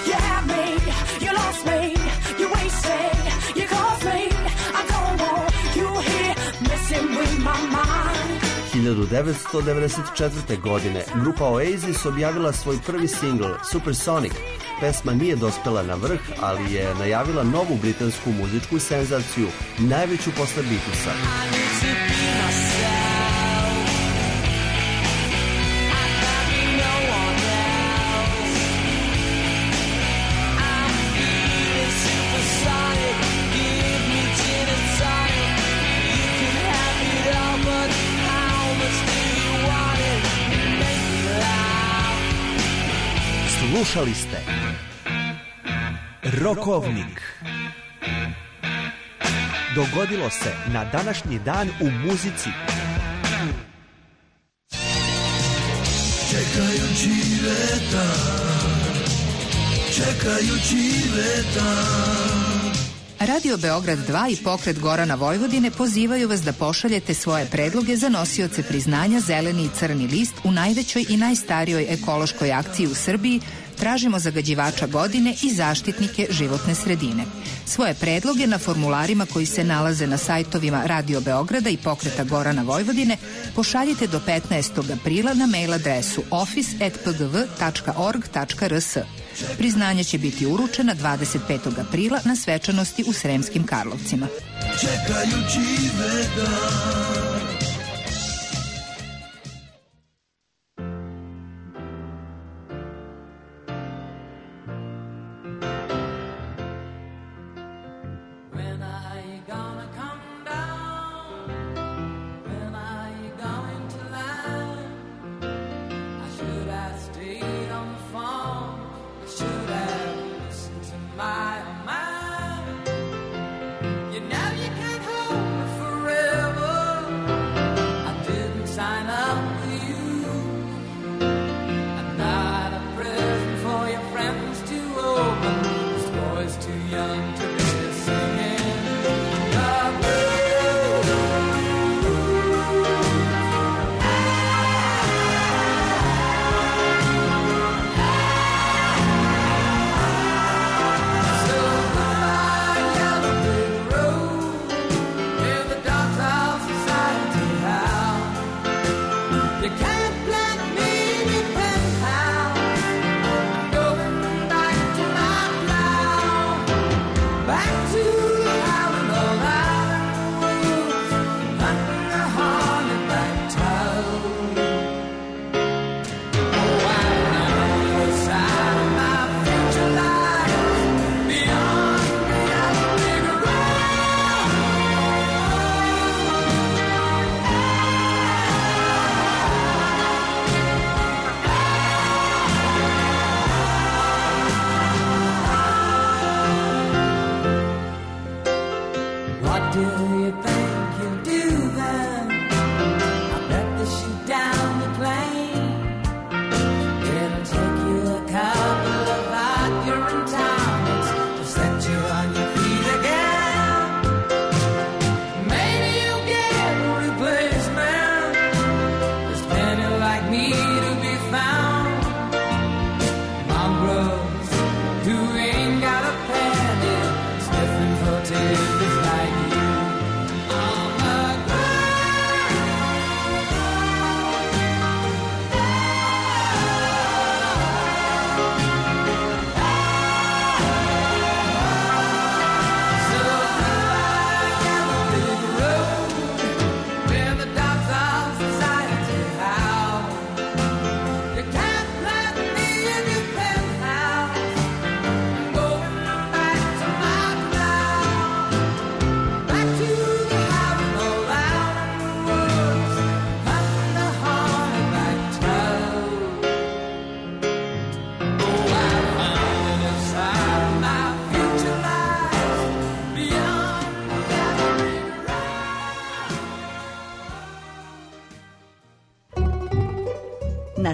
1994. godine grupa Oasis objavila svoj prvi singl Supersonic. Pesma nije dospela na vrh, ali je najavila novu britansku muzičku senzaciju, najveću posle Beatlesa. Slušali ste Rokovnik. Dogodilo se na današnji dan u muzici. Čekajući leta. Radio Beograd 2 i Pokret Gorana Vojvodine pozivaju vas da pošaljete svoje predloge za nosioce priznanja Zeleni i Crni list u najvećoj i najstarijoj ekološkoj akciji u Srbiji. Tražimo zagađivača godine i zaštitnike životne sredine. Svoje predloge na formularima koji se nalaze na sajtovima Radio Beograda i Pokreta Gorana Vojvodine pošaljite do 15. aprila na mail adresu office@pgv.org.rs. Priznanje će biti uručena 25. aprila na svečanosti u Sremskim Karlovcima. Čekajući veda.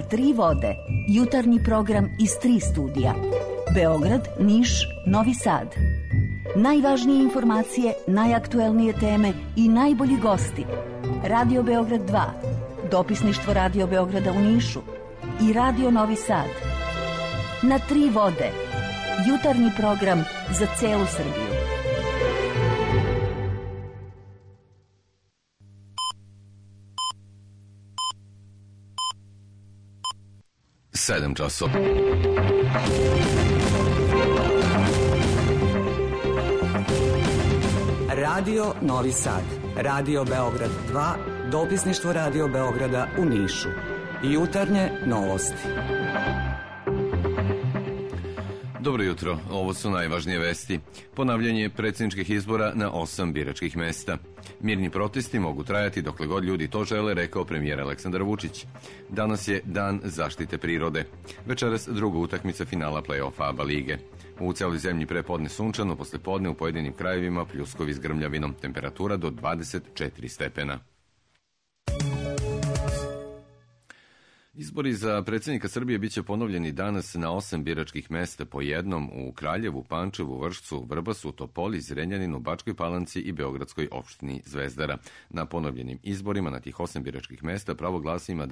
3 vode. Jutarnji program iz 3 studija. Beograd, Niš, Novi Sad. Najvažnije informacije, najaktuelnije teme i najbolji gosti. Radio Beograd 2, dopisništvo Radio Beograda u Nišu i Radio Novi Sad. Na 3 vode. Jutarnji program za celu Srbiju. Sedam časova. Radio Novi Sad, Radio Beograd 2, dopisništvo Radio Beograda u Nišu. Jutarnje novosti. Dobro jutro, ovo su najvažnije vesti. Ponavljanje predsjedničkih izbora na 8 biračkih mesta. Mirni protesti mogu trajati dokle god ljudi to žele, rekao premijer Aleksandar Vučić. Danas je Dan zaštite prirode. Večeras druga utakmica finala play-offa ABA lige. U celoj zemlji prepodne sunčano, posle podne u pojedinim krajevima pljuskovi s grmljavinom, temperatura do 24 stepena. Izbori za predsjednika Srbije biće ponovljeni danas na 8 biračkih mesta po jednom u Kraljevu, Pančevu, Vršcu, Vrbasu, Topoli, Zrenjaninu, Bačkoj Palanci i Beogradskoj opštini Zvezdara. Na ponovljenim izborima na tih 8 biračkih mesta pravo glasa ima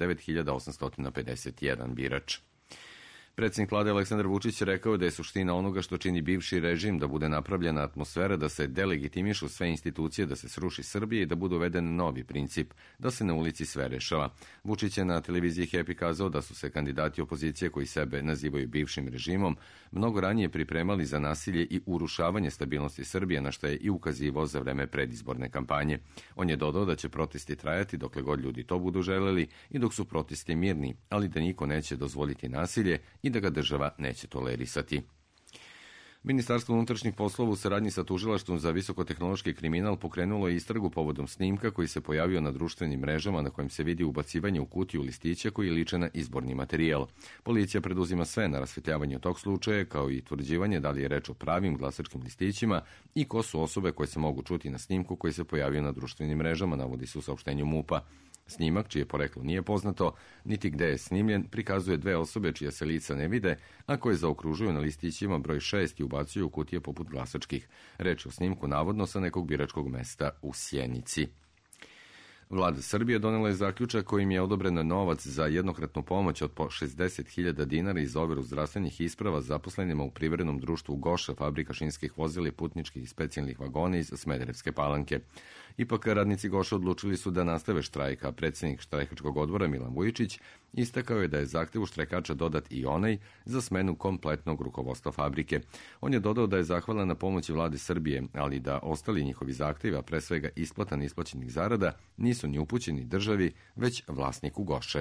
9851 birač. Predsjednik vlade Aleksandar Vučić rekao da je suština onoga što čini bivši režim da bude napravljena atmosfera, da se delegitimišu sve institucije, da se sruši Srbije i da bude uveden novi princip, da se na ulici sve rešava. Vučić je na televiziji Happy kazao da su se kandidati opozicije koji sebe nazivaju bivšim režimom mnogo ranije pripremali za nasilje i urušavanje stabilnosti Srbije, na što je i ukazivao za vreme predizborne kampanje. On je dodao da će protesti trajati dokle god ljudi to budu želeli i dok su protesti mirni, ali da niko neće dozvoliti nasilje i da ga država neće tolerisati. Ministarstvo unutrašnjih poslova u saradnji sa Tužilaštvom za visokotehnološki kriminal pokrenulo je istragu povodom snimka koji se pojavio na društvenim mrežama na kojem se vidi ubacivanje u kutiju listića koji liče na izborni materijal. Policija preduzima sve na rasvetljavanju tog slučaja, kao i utvrđivanje da li je reč o pravim glasačkim listićima i ko su osobe koje se mogu čuti na snimku koji se pojavio na društvenim mrežama, navodi se u saopštenju MUP-a. Snimak, čije poreklo nije poznato, niti gde je snimljen, prikazuje 2 osobe čija se lica ne vide, a koje zaokružuju na listićima broj 6 i ubacuju u kutije poput glasačkih. Reč je o snimku navodno sa nekog biračkog mesta u Sjenici. Vlada Srbije donela je zaključak kojim je odobren novac za jednokratnu pomoć od po 60.000 dinara i za overu zdravstvenih isprava zaposlenima u privrednom društvu Goša, fabrika šinskih vozila i putničkih i specijalnih vagona iz Smederevske Palanke. Ipak radnici Goša odlučili su da nastave štrajk, a predsjednik štrajkačkog odbora Milan Vujičić istakao je da je zahtevu štrajkača dodat i onaj za smenu kompletnog rukovodstva fabrike. On je dodao da je zahvalan na pomoći vlade Srbije, ali da ostali njihovi zahtevi, a pre svega isplata neisplaćenih zarada, nisu ni upućeni državi, već vlasniku Goše.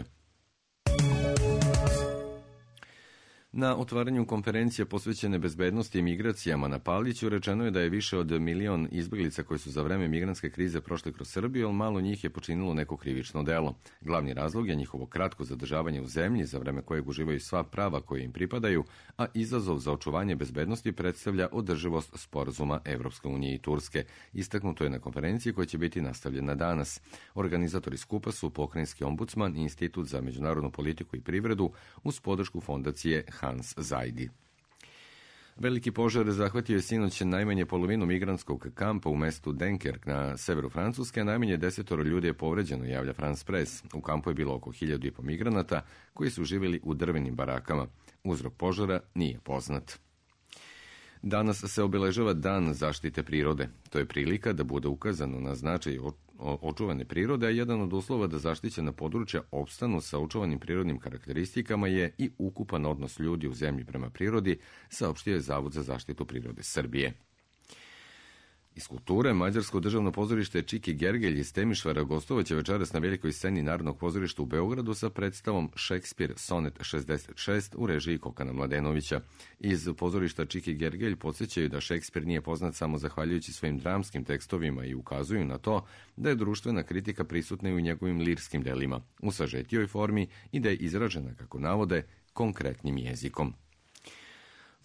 Na otvaranju konferencije posvećene bezbednosti i migracijama na Paliću rečeno je da je više od 1 milion izbeglica koji su za vreme migrantske krize prošli kroz Srbiju, ali malo njih je počinilo neko krivično delo. Glavni razlog je njihovo kratko zadržavanje u zemlji, za vreme kojeg uživaju sva prava koje im pripadaju, a izazov za očuvanje bezbednosti predstavlja održivost sporazuma Evropske unije i Turske. Istaknuto je na konferenciji koja će biti nastavljena danas. Organizatori skupa su pokrajinski ombudsman i Institut za međunarodnu politiku i privredu uz podršku fondacije Hans Zajdi. Veliki požar zahvatio je sinoć najmanje polovinu migrantskog kampa u mestu Denkerk na severu Francuske, a najmanje 10 ljudi je povređeno, javlja France Press. U kampu je bilo oko 1.500 migranata koji su živjeli u drvenim barakama. Uzrok požara nije poznat. Danas se obeležava Dan zaštite prirode. To je prilika da bude ukazano na značaj očuvane prirode, a jedan od uslova da zaštićena područja opstanu sa očuvanim prirodnim karakteristikama je i ukupan odnos ljudi u zemlji prema prirodi, saopštio je Zavod za zaštitu prirode Srbije. Iz kulture, Mađarsko državno pozorište Čiki Gergelj iz Temišvara gostovaće večeras na velikoj sceni Narodnog pozorišta u Beogradu sa predstavom Šekspir Sonet 66 u režiji Kokana Mladenovića. Iz pozorišta Čiki Gergelj podsjećaju da Šekspir nije poznat samo zahvaljujući svojim dramskim tekstovima i ukazuju na to da je društvena kritika prisutna i u njegovim lirskim delima, u sažetijoj formi i da je izražena, kako navode, konkretnim jezikom.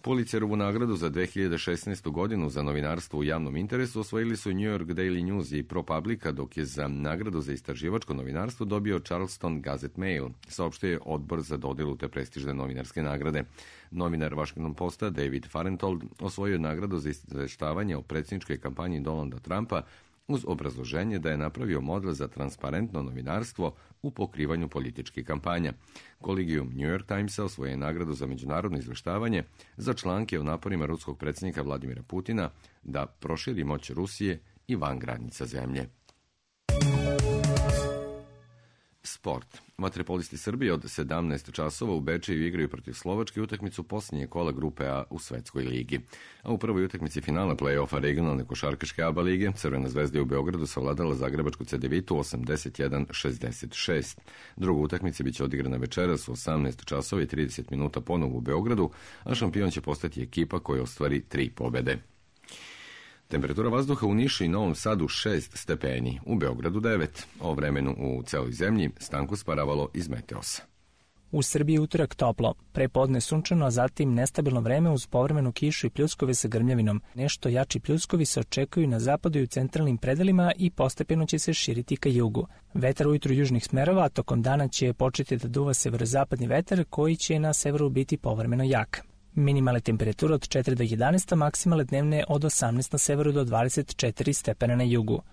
Pulitzerovu nagradu za 2016. godinu za novinarstvo u javnom interesu osvojili su New York Daily News i ProPublica, dok je za nagradu za istraživačko novinarstvo dobio Charleston Gazette Mail, saopštio je odbor za dodelu te prestižne novinarske nagrade. Novinar Washington Posta David Fahrenthold osvojio nagradu za izveštavanje o predsjedničkoj kampanji Donalda Trumpa uz obrazloženje da je napravio model za transparentno novinarstvo u pokrivanju političkih kampanja. Kolegijum New York Timesa osvojio je nagradu za međunarodno izveštavanje za članke o naporima ruskog predsjednika Vladimira Putina da proširi moć Rusije i van granica zemlje. Sport. Vaterpolisti Srbije od 17 časova u Bečeju igraju protiv Slovačke utakmicu posljednje kola grupe A u Svetskoj ligi. A u prvoj utakmici finala play-offa regionalne košarkaške ABA lige Crvena zvezda je u Beogradu savladala zagrebačku Cedevitu 81-66. Druga utakmica biće odigrana večeras u 18 časova i 30 minuta ponovo u Beogradu, a šampion će postati ekipa koja ostvari 3 pobede. Temperatura vazduha u Nišu i Novom Sadu 6 stepeni, u Beogradu 9. O vremenu u celoj zemlji Stanko Sparavalo iz Meteosa. U Srbiji utorak toplo, prepodne sunčano, a zatim nestabilno vreme uz povremenu kišu i pljuskove sa grmljavinom. Nešto jači pljuskovi se očekuju na zapadu i u centralnim predelima i postepeno će se širiti ka jugu. Vetar ujutru južnih smerova, a tokom dana će početi da duva severozapadni vetar koji će na severu biti povremeno jak. Minimalne temperature od 4 do 11, maksimalne dnevne od 18 na severu do 24 stepena na jugu.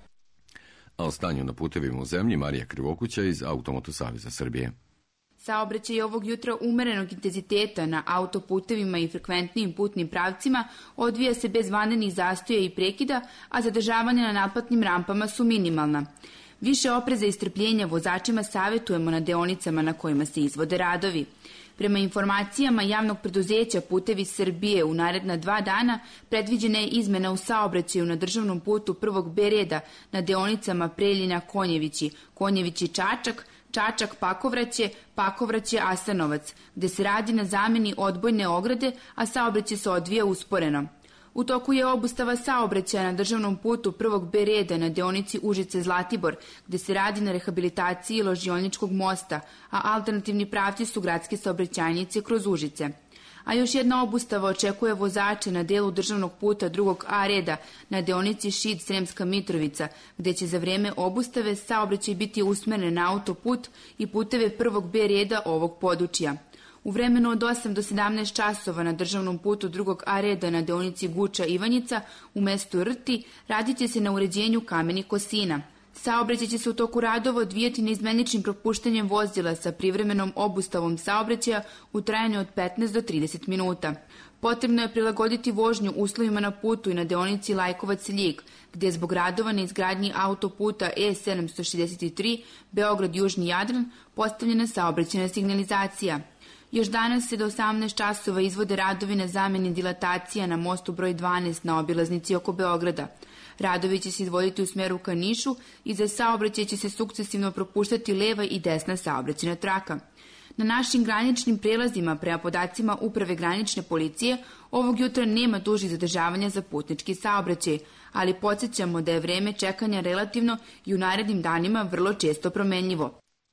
A o stanju na putevima u zemlji Marija Krivokuća iz Automoto Saveza Srbije. Saobraćaj ovog jutra umerenog intenziteta na autoputevima i frekventnijim putnim pravcima odvija se bez vanrednih zastoja i prekida, a zadržavanja na naplatnim rampama su minimalna. Više opreza i strpljenja vozačima savjetujemo na deonicama na kojima se izvode radovi. Prema informacijama javnog preduzeća Putevi Srbije u naredna 2 dana predviđena je izmena u saobraćaju na državnom putu prvog B reda na deonicama Preljina-Konjevići, Konjevići-Čačak, Čačak-Pakovraće, Pakovraće-Asanovac, gde se radi na zameni odbojne ograde, a saobraćaj se odvija usporeno. U toku je obustava saobraćaja na državnom putu prvog B reda na deonici Užice-Zlatibor, gde se radi na rehabilitaciji Ložioljničkog mosta, a alternativni pravci su gradske saobraćajnice kroz Užice. A još jedna obustava očekuje vozače na delu državnog puta drugog A reda na deonici Šid-Sremska Mitrovica, gde će za vreme obustave saobraćaj biti usmeren na autoput i puteve prvog B reda ovog područja. U vremenu od 8 do 17 časova na državnom putu drugog A reda na deonici Guča-Ivanjica u mestu Rti radit će se na uređenju kamenih kosina. Saobraćaj će se u toku radova odvijati neizmeničnim propuštanjem vozila sa privremenom obustavom saobraćaja u trajanju od 15 do 30 minuta. Potrebno je prilagoditi vožnju uslovima na putu i na deonici Lajkovac-Ljig, gde je zbog radova na izgradnji autoputa E763 Beograd-Južni Jadran postavljena saobraćajna signalizacija. Još danas se do 18 časova izvode radovi na zameni dilatacija na mostu broj 12 na obilaznici oko Beograda. Radovi će se izvoditi u smeru ka Nišu i za saobraćaj će se sukcesivno propuštati leva i desna saobraćajna traka. Na našim graničnim prelazima, prema podacima Uprave granične policije, ovog jutra nema dužih zadržavanja za putnički saobraćaj, ali podsjećamo da je vreme čekanja relativno i u narednim danima vrlo često promenljivo.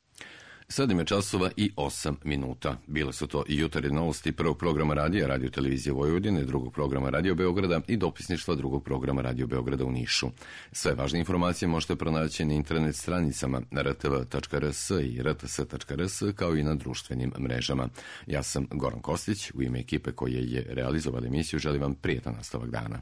7 časova i 8 minuta. Bile su to i jutarnje novosti prvog programa radija Radio Televizije Vojvodine, drugog programa Radio Beograda i dopisništva drugog programa Radio Beograda u Nišu. Sve važne informacije možete pronaći na internet stranicama rtv.rs i rts.rs kao i na društvenim mrežama. Ja sam Goran Kostić, u ime ekipe koje je realizovala emisiju želim vam prijetan nastavak dana.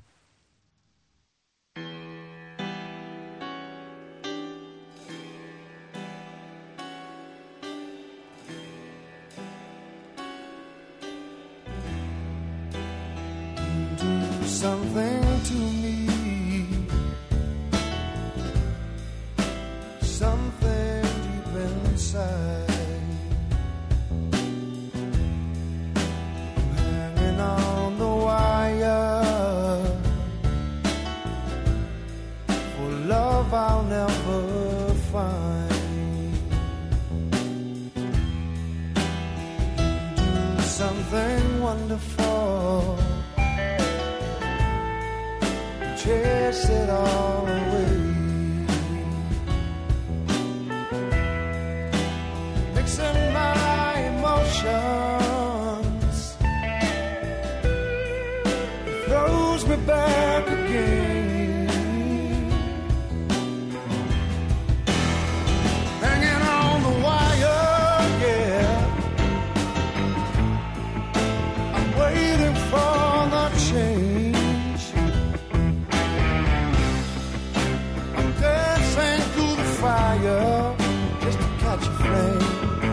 Something to me, something deep inside, hanging on the wire, for love I'll never find. Do something wonderful, chase it all away, mixing my emotions wants me back again. Hanging on the wire, yeah. I'm waiting for the change. I'm dancing through the fire just to catch a flame.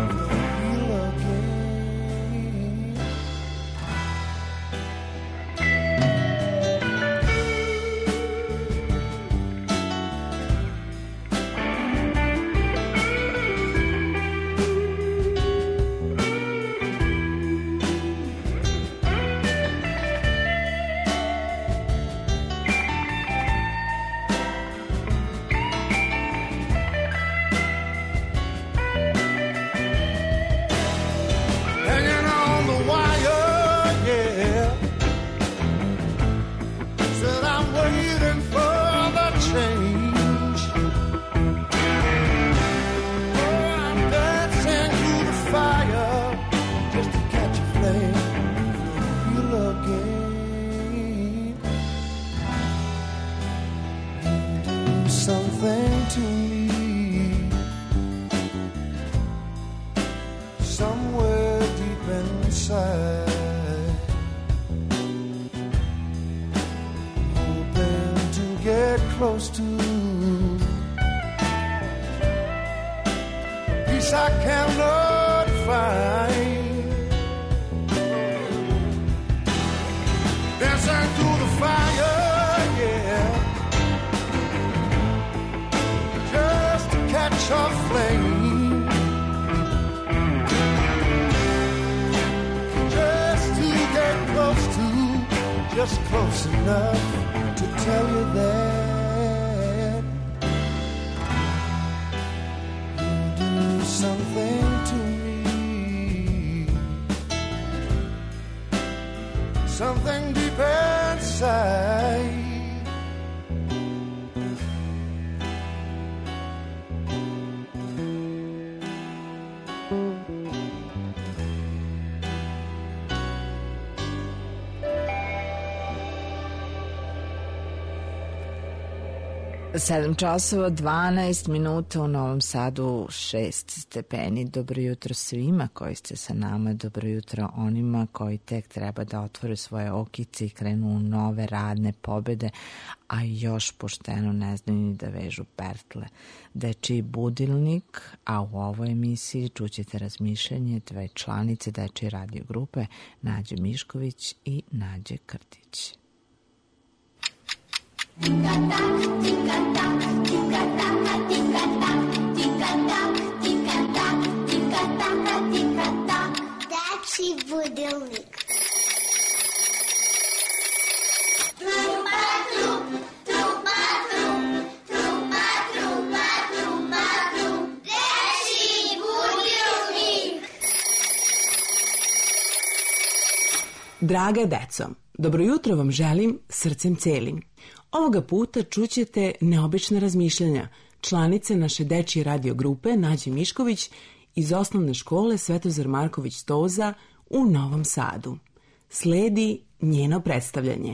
Something to me, somewhere deep inside, hoping to get close to peace I cannot find. Dancing through the fire, yeah, catch a flame, just to get close to, just close enough to tell you that you do something to me, something deep inside. Sedam časova, 12 minuta u Novom Sadu, 6 stepeni. Dobro jutro svima koji ste sa nama, dobro jutro onima koji tek treba da otvore svoje okice i krenu u nove radne pobede, a još pošteno ne znaju ni da vežu pertle. Dečiji budilnik, a u ovoj emisiji čućete razmišljanje dve članice Dečije radio grupe, Nađe Mišković i Nađe Krtić. Dečiji budilnik. Draga deco, dobro jutro vam želim srcem celim. Ovoga puta čućete neobična razmišljanja članice naše dečije radio grupe Nađe Mišković iz osnovne škole Svetozar Marković Toza u Novom Sadu. Sledi njeno predstavljanje.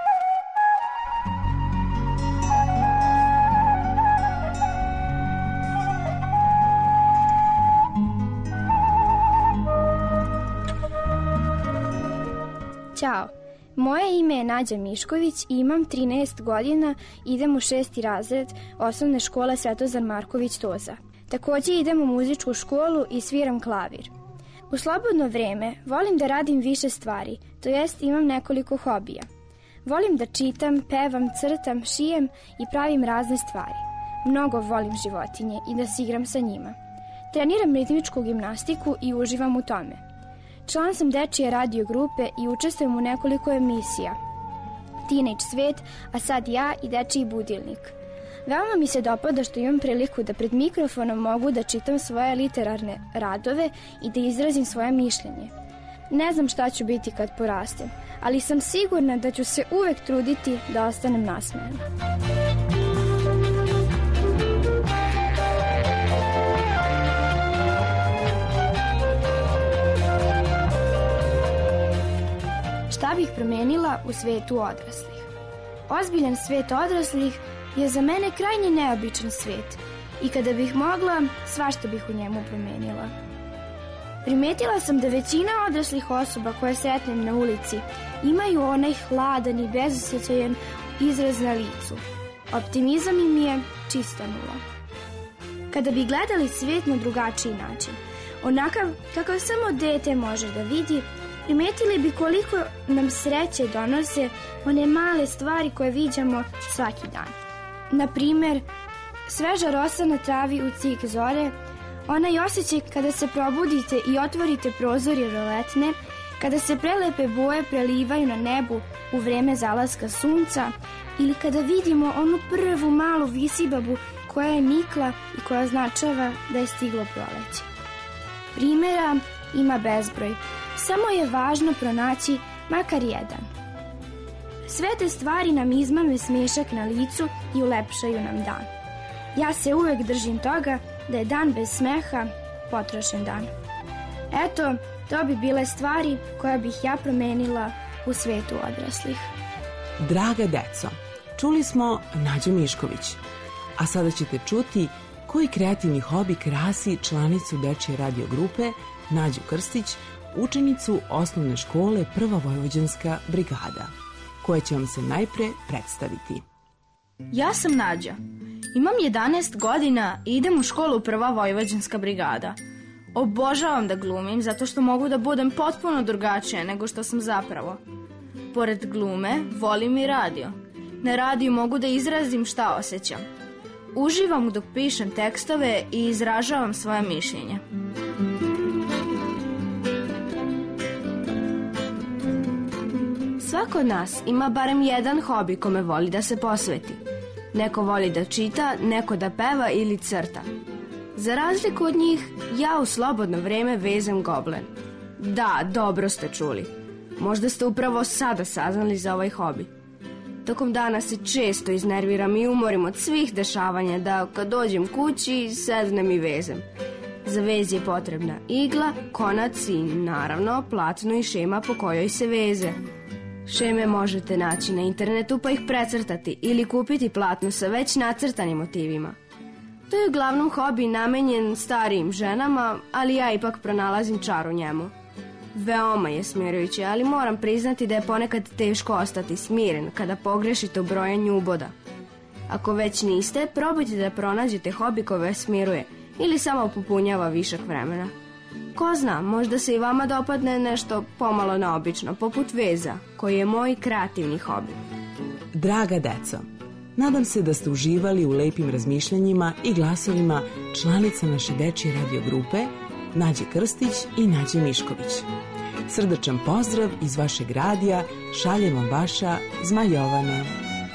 Ćao, moje ime je Nađa Mišković i imam 13 godina, idem u 6. razred osnovne škole Svetozar Marković Toza. Također idem u muzičku školu i sviram klavir. U slobodno vreme volim da radim više stvari, to jest imam nekoliko hobija. Volim da čitam, pevam, crtam, šijem i pravim razne stvari. Mnogo volim životinje i da se igram sa njima. Treniram ritmičku gimnastiku i uživam u tome. Član sam dečije radio grupe i učestvujem u nekoliko emisija. Teenage svet, a sad ja i dečiji budilnik. Veoma mi se dopada što imam priliku da pred mikrofonom mogu da čitam svoje literarne radove i da izrazim svoje mišljenje. Ne znam šta ću biti kad porastem, ali sam sigurna da ću se uvek truditi da ostanem nasmejana. Šta bih promenila u svetu odraslih? Ozbiljan svet odraslih je za mene krajnje neobičan svet i kada bih mogla, svašta bih u njemu promenila. Primetila sam da većina odraslih osoba koje sretnem na ulici imaju onaj hladan i bezosećajan izraz na licu. Optimizam im je čista nula. Kada bi gledali svet na drugačiji način, onakav kakav samo dete može da vidi, primetili bi koliko nam sreće donose one male stvari koje viđamo svaki dan. Na primer, sveža rosa na travi u cik zore, onaj osjećaj kada se probudite i otvorite prozor roletne, kada se prelepe boje prelivaju na nebu u vreme zalaska sunca ili kada vidimo onu prvu malu visibabu koja je nikla i koja označava da je stiglo proleće. Primera ima bezbroj, samo je važno pronaći makar jedan. Sve te stvari nam izmame smešak na licu i ulepšaju nam dan. Ja se uvek držim toga da je dan bez smeha potrošen dan. Eto, to bi bile stvari koje bih ja promenila u svetu odraslih. Draga deco, čuli smo Nađu Mišković, a sada ćete čuti koji kreativni hobi krasi članicu dečje radio grupe Nađu Krstić, učenicu osnovne škole Prva vojvođanska brigada, koja će vam se najpre predstaviti. Ja sam Nađa. Imam 11 godina i idem u školu Prva vojvođanska brigada. Obožavam da glumim zato što mogu da budem potpuno drugačija nego što sam zapravo. Pored glume, volim i radio. Na radiju mogu da izrazim šta osjećam. Uživam dok pišem tekstove i izražavam svoje mišljenje. Svako od nas ima barem jedan hobi kome voli da se posveti. Neko voli da čita, neko da peva ili crta. Za razliku od njih, ja u slobodno vreme vezem goblen. Da, dobro ste čuli. Možda ste upravo sada saznali za ovaj hobi. Tokom dana se često iznerviram i umorim od svih dešavanja da kad dođem kući sednem i vezem. Za vez je potrebna igla, konac i naravno platno i šema po kojoj se veze. Šeme možete naći na internetu pa ih precrtati ili kupiti platno sa već nacrtanim motivima. To je uglavnom hobi namenjen starijim ženama, ali ja ipak pronalazim čar u njemu. Veoma je smirujuće, ali moram priznati da je ponekad teško ostati smiren kada pogrešite u brojanju uboda. Ako već niste, probajte da pronađete hobi koji vas smiruje ili samo popunjava višak vremena. Ko zna, možda se i vama dopadne nešto pomalo neobično, poput veza, koji je moj kreativni hobi. Draga deco, nadam se da ste uživali u lepim razmišljanjima i glasovima članica naše dečje radio grupe Nađe Krstić i Nađe Mišković. Srdačan pozdrav iz vašeg radija šalje vam vaša Zma Jovana.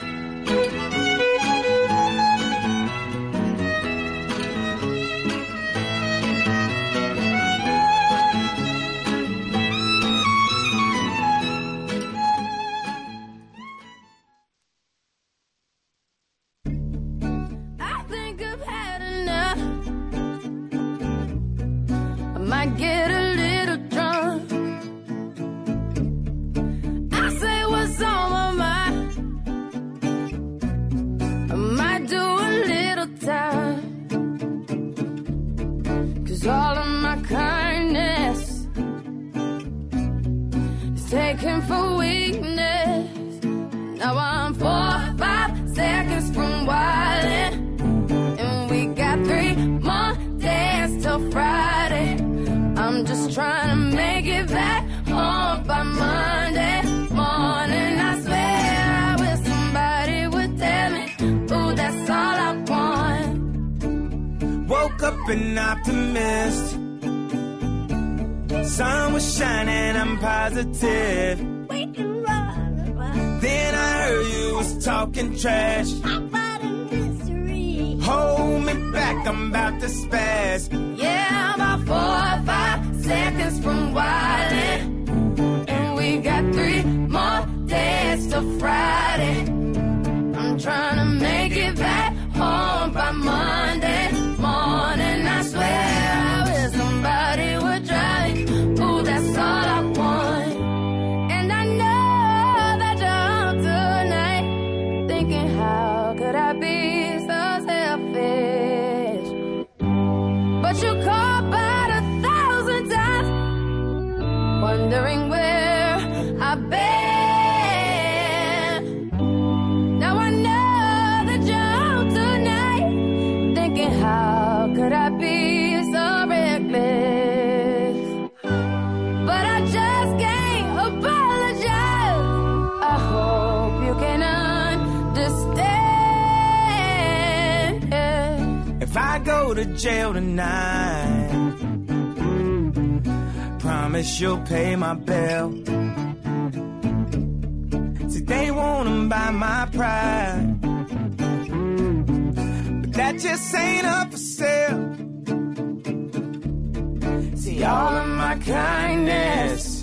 Taken for weakness. Now I'm 4 or 5 seconds from wildin', and we got 3 more days till Friday. I'm just trying to make it back home by Monday morning. I swear I wish somebody would tell me, ooh, that's all I want. Woke up an optimist. Sun was shining, I'm positive. Then I heard you was talking trash. Hold me back, I'm about to spaz. Yeah, I'm about 4 or 5 seconds from wildin', and we got 3 more days till Friday. I'm trying to make it back home by Monday morning. I swear I wish somebody would drive me. Ooh, that's all I want. And I know that you're home tonight. go to jail tonight. Promise you'll pay my bill. See, they wanna buy my pride, but that just ain't up for sale. See, all of my kindness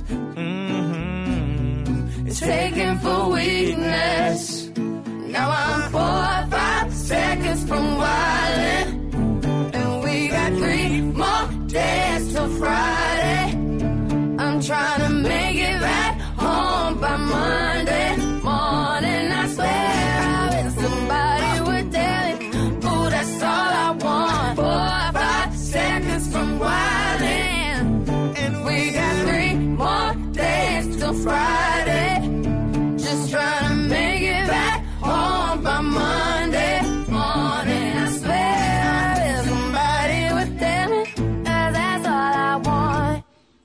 is taken for weakness. Now I'm 4 or 5 seconds from wildin', and we got 3 more days till Friday. I'm trying to make it back home by Monday morning. I swear I wish somebody would tell it. Ooh, that's all I want. 4 or 5 seconds from wildin', and we got 3 more days till Friday. Just trying to make it back home by Monday morning. I swear I wish somebody would tell me. That's all I want.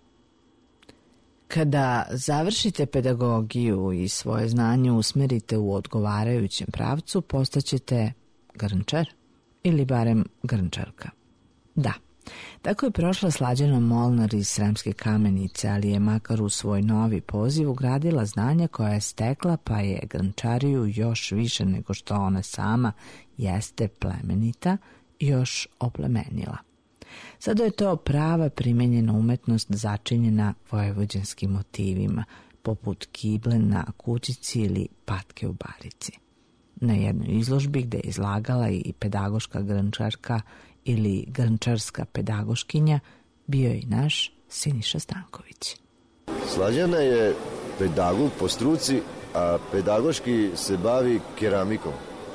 Kada završite pedagogiju i svoje znanje usmerite u odgovarajućem pravcu, postaćete grnčar ili barem grnčarka. Da, tako je prošla Slađana Molnar iz Sremske Kamenice, ali je makar u svoj novi poziv ugradila znanja koja je stekla, pa je grnčariju još više nego što ona sama jeste plemenita, još oplemenila. Sada je to prava primenjena umetnost začinjena vojvođanskim motivima, poput kible na kućici ili patke u barici. Na jednoj izložbi gde je izlagala i pedagoška grnčarka ili grnčarska pedagoškinja bio je i naš Siniša Stanković. Slađana je pedagog po struci, a pedagoški se bavi keramikom.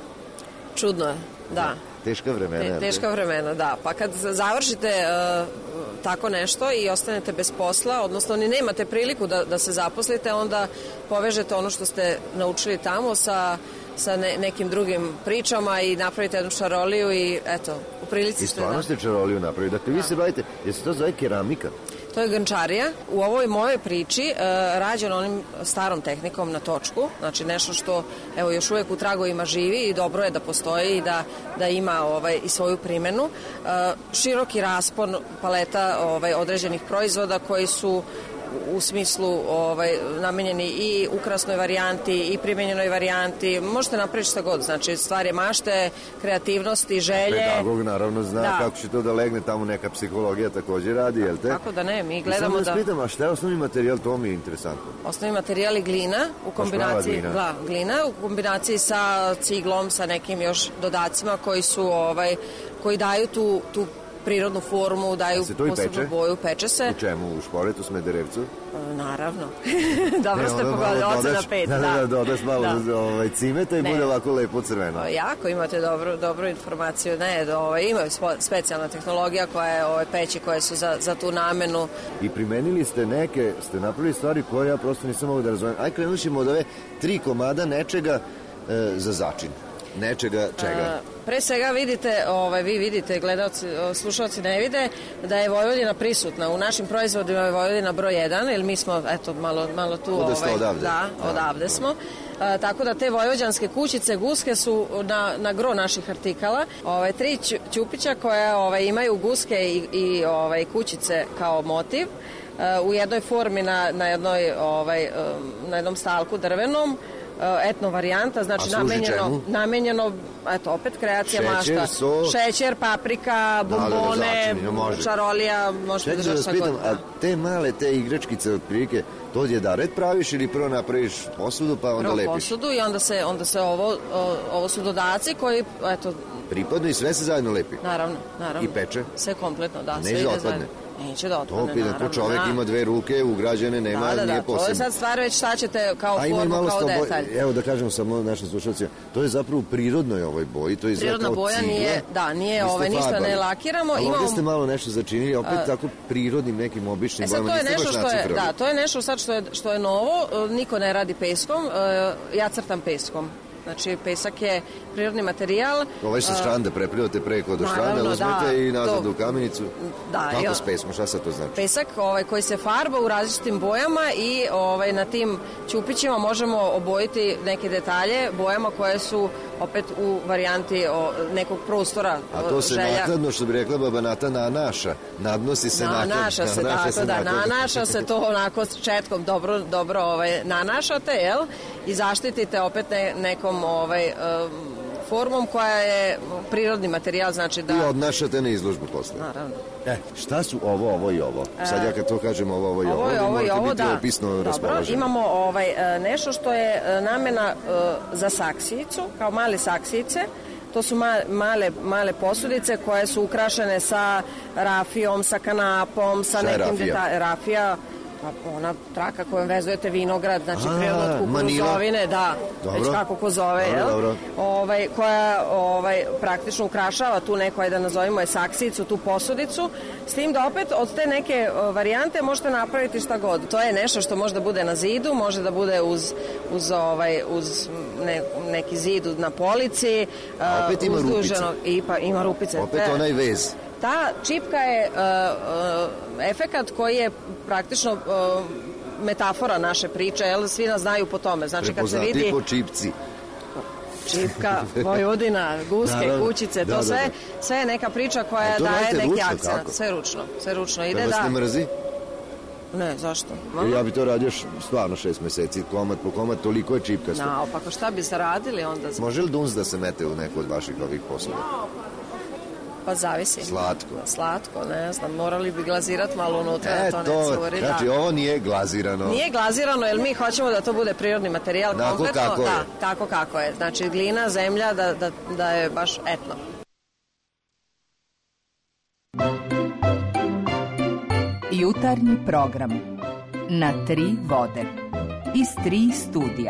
Čudno je, da. Teška vremena. Teška vremena, da. Pa kad završite tako nešto i ostanete bez posla, odnosno ni nemate priliku da se zaposlite, onda povežete ono što ste naučili tamo sa nekim drugim pričama i napravite jednu čaroliju i eto, u prilici ste... I stvarno ste čaroliju napravili. Dakle, vi se bavite, je se to zove keramika? To je grnčarija. U ovoj mojoj priči rađeno onim starom tehnikom na točku, znači nešto što evo još uvijek u tragovima živi i dobro je da postoji i da ima i svoju primenu. Široki raspon paleta određenih proizvoda koji su u smislu namenjeni i ukrasnoj varijanti i primenjenoj varijanti. Možete napraviti šta god, znači stvar je mašte, kreativnosti, želje. Pedagog naravno zna kako će to da legne, tamo neka psihologija također radi, jel te? Kako da ne, mi gledamo da... Samo pitam, a šta je osnovni materijal, to mi je interesantno. Osnovni materijal je glina u kombinaciji, glina u kombinaciji sa ciglom, sa nekim još dodacima koji su koji daju tu prirodnu formu, daju posebnu boju, peče se. U čemu? U Šporetu, Smederevcu? Naravno. Dobro ste pogodili, oca na 5. Dodaš malo cimeta i bude ovako lepo crveno. Jako imate dobru informaciju. Ne, imaju specijalna tehnologija koja je peći koje su za tu namenu. I primenili ste napravili stvari koje ja prosto nisam mogu da razumem. Aj, krenut ćemo od ove 3 komada nečega za začin. Nečega čega? Pre svega vi vidite, gledalci, slušalci ne vide, da je Vojvodina prisutna. U našim proizvodima je Vojvodina broj 1, jer mi smo, eto, malo tu... Odavde. Da, odavde smo. Tako da te vojvođanske kućice, guske su na gro naših artikala. 3 ćupića koja imaju guske i kućice kao motiv. U jednoj formi na jednom stalku drvenom, etno varijanta, znači namenjeno, eto, opet kreacija mašta. Šećer, paprika, bombone, čarolija, možete držati šta god. A te male, te igračkice od prilike, to je da red praviš ili prvo napraviš posudu pa onda lepiš? Prvo posudu i onda se ovo su dodaci koji, eto... Pripadno i sve se zajedno lepi? Naravno. I peče? Sve kompletno, da. Neće da otpadne? Neće da otpadne, naravno. To čovjek ima 2 ruke, ugrađene, nije posebno. To je sad stvar već šta ćete kao formu, kao detalj. Evo da kažemo samo našim slušalcima, to je zapravo u prirodnoj ovoj boji, to je prirodna boja cigla. Nije ništa ne lakiramo. Ali ovdje ste malo nešto začinili, opet tako prirodnim nekim običnim bojama, niste baš nacifrali. Da, to je nešto sad što je novo, niko ne radi peskom, ja crtam peskom. Znači, pesak je prirodni materijal. Ovaj sa štanda preplivate preko do štanda, uzmete i nazad u kamenicu. Da, kako s pesmom, šta sad to znači? Pesak koji se farba u različitim bojama i na tim ćupićima možemo obojiti neke detalje bojama koje su opet u varijanti nekog prostora. A to se nakladno, što bi rekla baba Nata, nanaša. Nadnosi se nakladno. Nanaša se, tako da. Nanaša se to onako s četkom dobro nanašate, jel? I zaštitite opet nekom formom koja je prirodni materijal, znači da... I odnašate na izložbu posle. Naravno. Šta su ovo i ovo? Sad ja kad to kažem ovo i ovo, morate biti opisno raspoloženi. Imamo nešto što je namena za saksijicu, kao male saksijice. To su male posudice koje su ukrašene sa rafijom, sa kanapom, sa nekim detaljima. Rafija, ona traka kojom vezujete vinograd, znači prirodno od kukuruzovine, da, već kako ko zove, jel? Koja praktično ukrašava tu neku, da nazovimo je saksijicu, tu posudicu, s tim da opet od te neke varijante možete napraviti šta god. To je nešto što može da bude na zidu, može da bude uz neki zid na polici. A opet ima rupice. Ima rupice. Opet onaj vez. Ta čipka je efekat koji je praktično metafora naše priče, jel? Svi nas znaju po tome. Znači, kad se vidi... Prepoznati po čipci. Čipka, Vojvodina, guske, kućice, to sve je neka priča koja daje neki akcent. Sve ručno. Ide da vas ne mrzi? Ne, zašto? Ja bi to radio stvarno 6 meseci, komad po komad, toliko je čipkasto. Pa šta bi se radili onda? Može li dunc da se mete u neku od vaših ovih poslova? Pa zavisi. Slatko, ne znam, morali bi glazirati malo unutra, to ne curi. Znači, ovo nije glazirano. Nije glazirano, jer mi hoćemo da to bude prirodni materijal kompletno. Kako je. Tako kako je. Znači, glina, zemlja, da je baš etno. Jutarnji program na 3 vode iz 3 studija.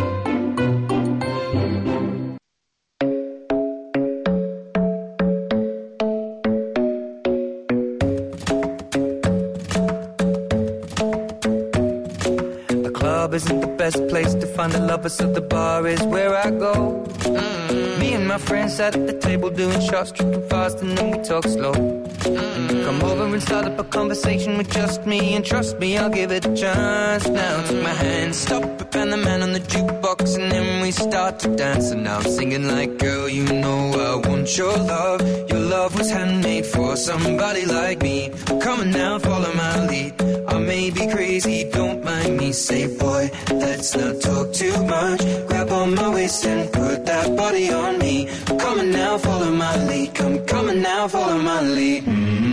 Isn't the best place to find the lovers, so the bar is where I go. Me and my friends at the table doing shots, tripping fast, and then we talk slow. And you come over and start up a conversation with just me, and trust me, I'll give it a chance. Now take my hand, stop it, and the man on the jukebox, and then we start to dance. And now I'm singing like, girl, you know I want your love. Your love was handmade for somebody like me. Come on now, follow my lead. I may be crazy, don't mind me. Say, boy, let's not talk too much. Grab on my waist and put that body on me. Come on now, follow my lead. Come on now, follow my lead.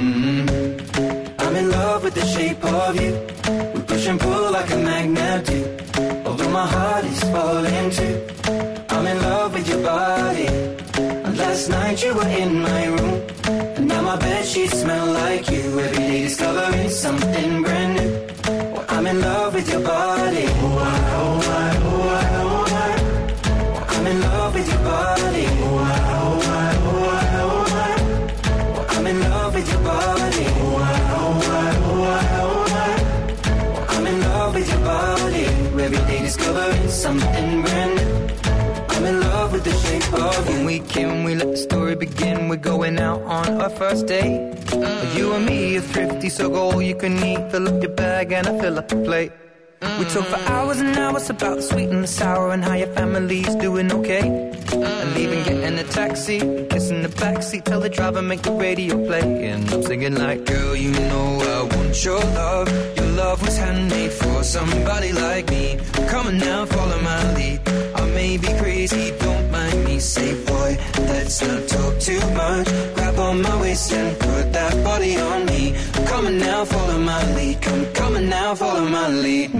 I'm in love with the shape of you. We push and pull like a magnet do. Although my heart is falling too. I'm in love with your body. And last night you were in my room. And now my bedsheets smell like you. Every day discovering something brand new. Well, I'm in love with your body. Oh, I, oh, I, oh, I, oh, I. I'm in love with your body. Oh, I, oh, I, oh, I, oh, I. Well, I'm in love with your body. Oh, I, oh, I, oh, I, oh, I. Well, I'm in love with your body. Every day discovering something brand new. I'm in love with the shape of you. When we came, we let the story begin. We're going out on our first date. You and me are thrifty, so go all you can eat. Fill up your bag and I fill up the plate. We talk for hours and hours about the sweet and the sour and how your family's doing okay. And leaving, getting a taxi, kissing the backseat, tell the driver make the radio play. And I'm singing like, girl, you know I want your love. Your love was handmade for somebody like me. Come on now, follow my lead. I may be crazy, don't mind me. Say, boy, let's not talk too much. Grab on my waist and put that body on me. Come on now, follow my lead. Come on now, follow my lead.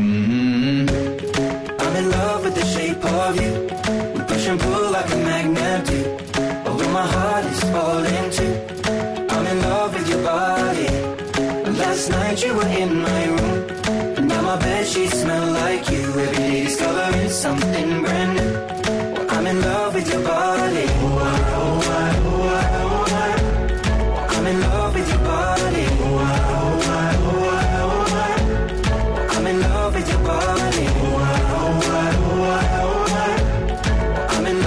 I'm in love with the shape of you. We push and pull like a magnet do. Although my heart is falling too. I'm in love with your body. And last night you were in my room. And now my bedsheets smell like you. Every day discovering something brand new. Well, I'm in love with your body. Oh, I, oh, I, oh, I, oh, I. I'm in love with your body. Oh, I, oh, I, oh, I, oh, I. I'm in love with your body. Oh, I, oh, I, oh, I, oh, I. I'm in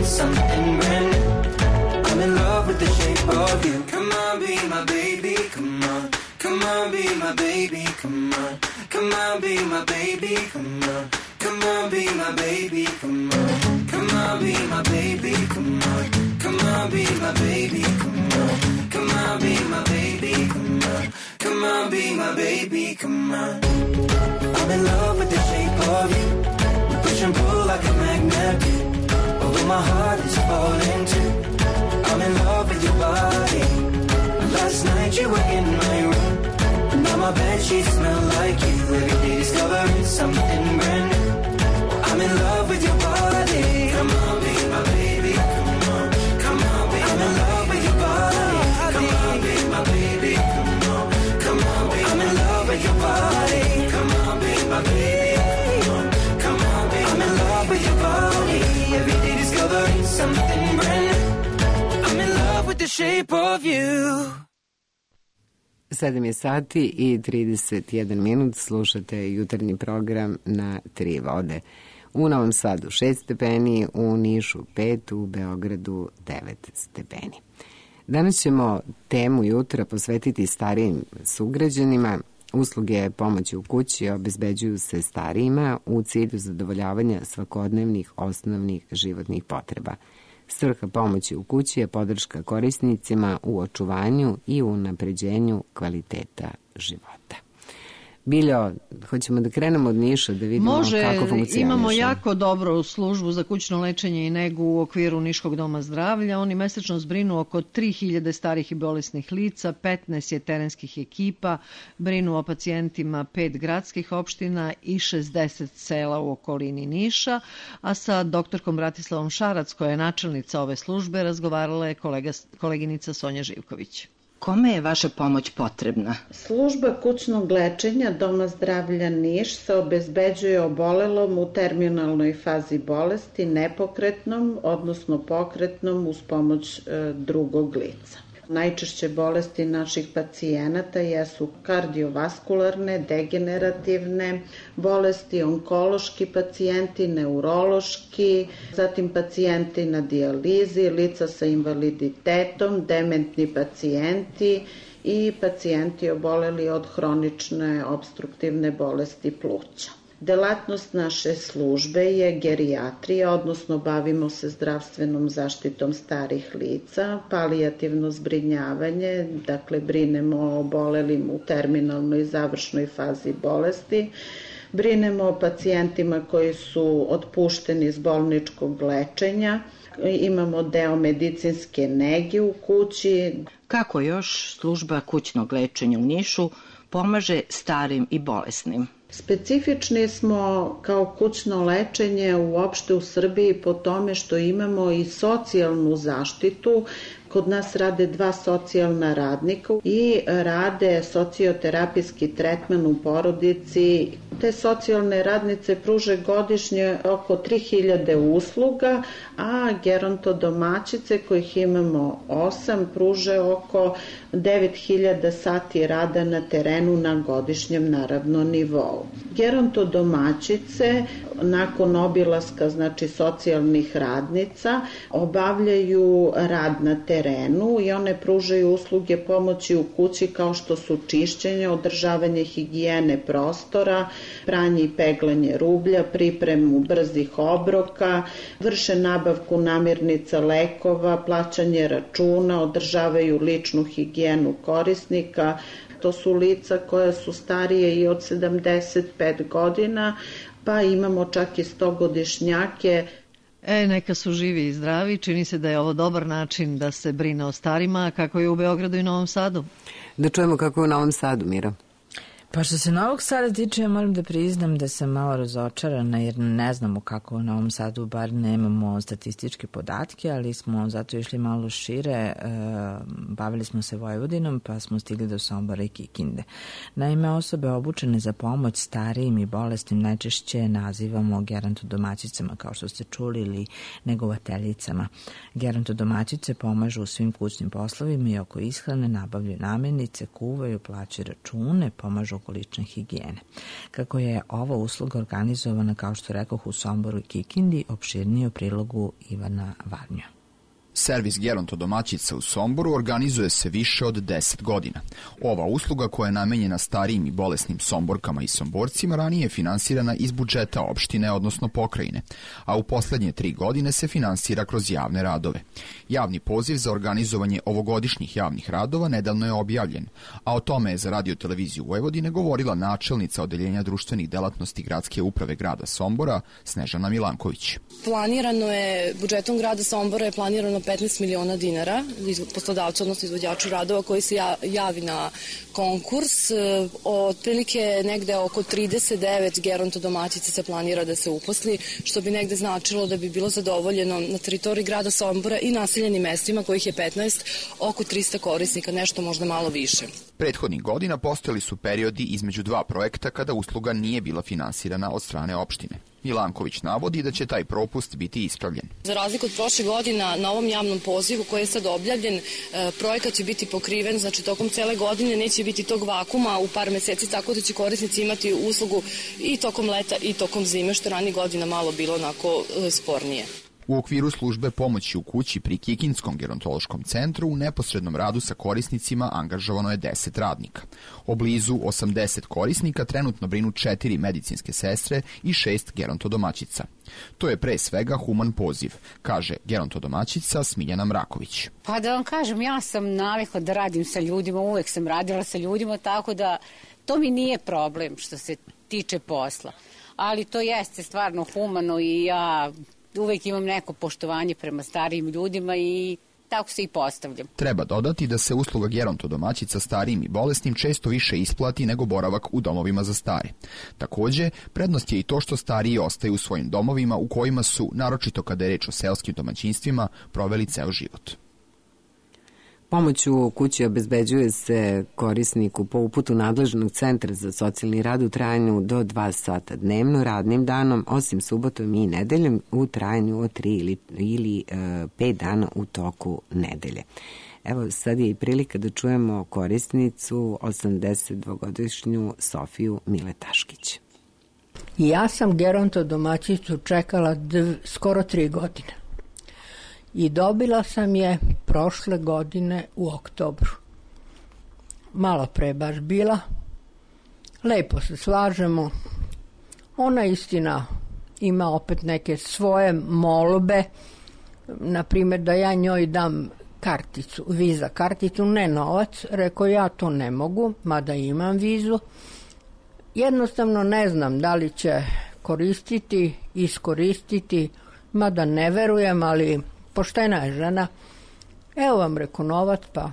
something brand new. I'm in love with the shape of you. Come on, be my baby, come on. Come on, be my baby, come on. Come on, be my baby, come on. Come on, be my baby, come on. Come on, be my baby, come on. Come on, be my baby, come on. Come on, be my baby, come on. Come on, be my baby, come on. I'm in love with the shape of you. We push and pull like a magnet do. Although my heart is falling too. I'm in love with your body. Last night you were in my room. Now my bedsheets smell like you. Every day discovering something brand new. I'm in love with your body. Come on, be my baby. Come on, come on, be I'm in love with your body. Come on, be my baby. Come on, come on, be I'm in love with your body. Come on, be my baby. Come on, come on, be I'm in love with your body. Every day discovering something brand new. I'm in love with the shape of you. 7 je sati i 31 minut, slušate jutarnji program na 3 vode. U Novom Sadu 6 stepeni, u Nišu 5, u Beogradu 9 stepeni. Danas ćemo temu jutra posvetiti starijim sugrađanima. Usluge pomoći u kući obezbeđuju se starijima u cilju zadovoljavanja svakodnevnih osnovnih životnih potreba. Svrha pomoći u kući je podrška korisnicima u očuvanju i unapređenju kvaliteta života. Biljo, hoćemo da krenemo od Niša da vidimo kako funkcioniše. Imamo jako dobru službu za kućno lečenje i negu u okviru Niškog doma zdravlja. Oni mesečno zbrinu oko 3000 starih i bolesnih lica, 15 je terenskih ekipa, brinu o pacijentima 5 gradskih opština i 60 sela u okolini Niša, a sa doktorkom Bratislavom Šarac, koja je načelnica ove službe, razgovarala je koleginica Sonja Živković. Kome je vaša pomoć potrebna? Služba kućnog lečenja Doma zdravlja Niš se obezbeđuje obolelom u terminalnoj fazi bolesti, nepokretnom, odnosno pokretnom uz pomoć drugog lica. Najčešće bolesti naših pacijenata jesu kardiovaskularne, degenerativne bolesti, onkološki pacijenti, neurološki, zatim pacijenti na dijalizi, lica sa invaliditetom, dementni pacijenti i pacijenti oboleli od hronične opstruktivne bolesti pluća. Delatnost naše službe je gerijatrija, odnosno bavimo se zdravstvenom zaštitom starih lica, palijativno zbrinjavanje, dakle brinemo o obolelim u terminalnoj završnoj fazi bolesti, brinemo o pacijentima koji su otpušteni iz bolničkog lečenja, imamo deo medicinske nege u kući. Kako još služba kućnog lečenja u Nišu pomaže starim i bolesnim? Specifični smo kao kućno lečenje uopšte u Srbiji po tome što imamo i socijalnu zaštitu. Kod nas rade 2 socijalna radnika i rade socioterapijski tretman u porodici. Te socijalne radnice pruže godišnje oko 3000 usluga, a gerontodomaćice, kojih imamo 8, pruže oko 9000 sati rada na terenu na godišnjem naravno nivou. Gerontodomaćice nakon obilaska, znači socijalnih radnica, obavljaju rad na terenu i one pružaju usluge pomoći u kući kao što su čišćenje, održavanje higijene prostora, pranje i peglanje rublja, pripremu brzih obroka, vrše nabavku namirnica, lekova, plaćanje računa, održavaju ličnu higijenu korisnika. To su lica koja su starije i od 75 godina, pa imamo čak i 100-godišnjake. Neka su živi i zdravi, čini se da je ovo dobar način da se brine o starima, kako je u Beogradu i Novom Sadu. Da čujemo kako je u Novom Sadu, Mira. Pa što se Novog Sada tiče, ja moram da priznam da sam malo razočarana jer ne znamo kako u Novom Sadu, bar nemamo statističke podatke, ali smo zato išli malo šire, bavili smo se Vojvodinom pa smo stigli do Sombora i Kikinde. Naime, osobe obučene za pomoć starijim i bolesnim najčešće nazivamo gerontodomaćicama, kao što ste čuli, ili negovateljicama. Gerontodomaćice pomažu u svim kućnim poslovima i oko ishrane, nabavljaju namirnice, kuvaju, plaćaju račune, pomažu oko lične higijene. Kako je ova usluga organizovana, kao što rekoh, u Somboru i Kikindi, opširnije u prilogu Ivana Varnja. Servis gerontodomaćica u Somboru organizuje se više od 10 godina. Ova usluga, koja je namenjena starijim i bolesnim Somborkama i Somborcima, ranije je finansirana iz budžeta opštine, odnosno pokrajine, a u poslednje 3 godine se finansira kroz javne radove. Javni poziv za organizovanje ovogodišnjih javnih radova nedavno je objavljen, a o tome je za Radio-televiziju Vojvodine govorila načelnica Odeljenja društvenih delatnosti Gradske uprave grada Sombora, Snežana Milanković. Planirano je, budžetom grada Sombora je planirano 15 miliona dinara poslodavcu, odnosno izvođaču radova koji se javi na konkurs. Otprilike negde oko 39 gerontodomaćica se planira da se uposli, što bi negde značilo da bi bilo zadovoljeno na teritoriji grada Sombora i naseljenim mestima, kojih je 15, oko 300 korisnika, nešto možda malo više. Prethodnih godina postojali su periodi između 2 projekta kada usluga nije bila finansirana od strane opštine. Milanković navodi da će taj propust biti ispravljen. Za razliku od prošle godina, na ovom javnom pozivu koji je sad objavljen, projekat će biti pokriven, znači tokom cele godine neće biti tog vakuma u par meseci, tako da će korisnici imati uslugu i tokom leta i tokom zime, što ranije godina malo bilo onako spornije. U okviru službe pomoći u kući pri Kikindskom gerontološkom centru u neposrednom radu sa korisnicima angažovano je 10 radnika. O blizu 80 korisnika trenutno brinu 4 medicinske sestre i 6 gerontodomaćica. To je pre svega human poziv, kaže gerontodomaćica Smiljana Mraković. Pa da vam kažem, ja sam navikla da radim sa ljudima, uvek sam radila sa ljudima, tako da to mi nije problem što se tiče posla. Ali to jeste stvarno humano i ja uvek imam neko poštovanje prema starijim ljudima i tako se i postavljam. Treba dodati da se usluga gerontodomaćica starijim i bolesnim često više isplati nego boravak u domovima za stare. Takođe, prednost je i to što stariji ostaju u svojim domovima u kojima su, naročito kada je reč o seoskim domaćinstvima, proveli ceo život. Pomoć u kući obezbeđuje se korisniku po uputu nadležnog centra za socijalni rad u trajanju do 2 sata dnevno, radnim danom, osim subotom i nedeljom u trajanju od 3 ili 5 dana u toku nedelje. Evo, sad je i prilika da čujemo korisnicu, 82-godišnju Sofiju Miletaškić. Ja sam gerontodomaćicu čekala skoro 3 godine. I dobila sam je prošle godine u oktobru. Malo pre baš bila. Lepo se slažemo. Ona istina ima opet neke svoje molbe. Naprimjer da ja njoj dam karticu, viza karticu, ne novac. Rekao ja to ne mogu, mada imam vizu. Jednostavno ne znam da li će koristiti, iskoristiti, mada ne verujem, ali poštena je žena. Evo vam reko novac, pa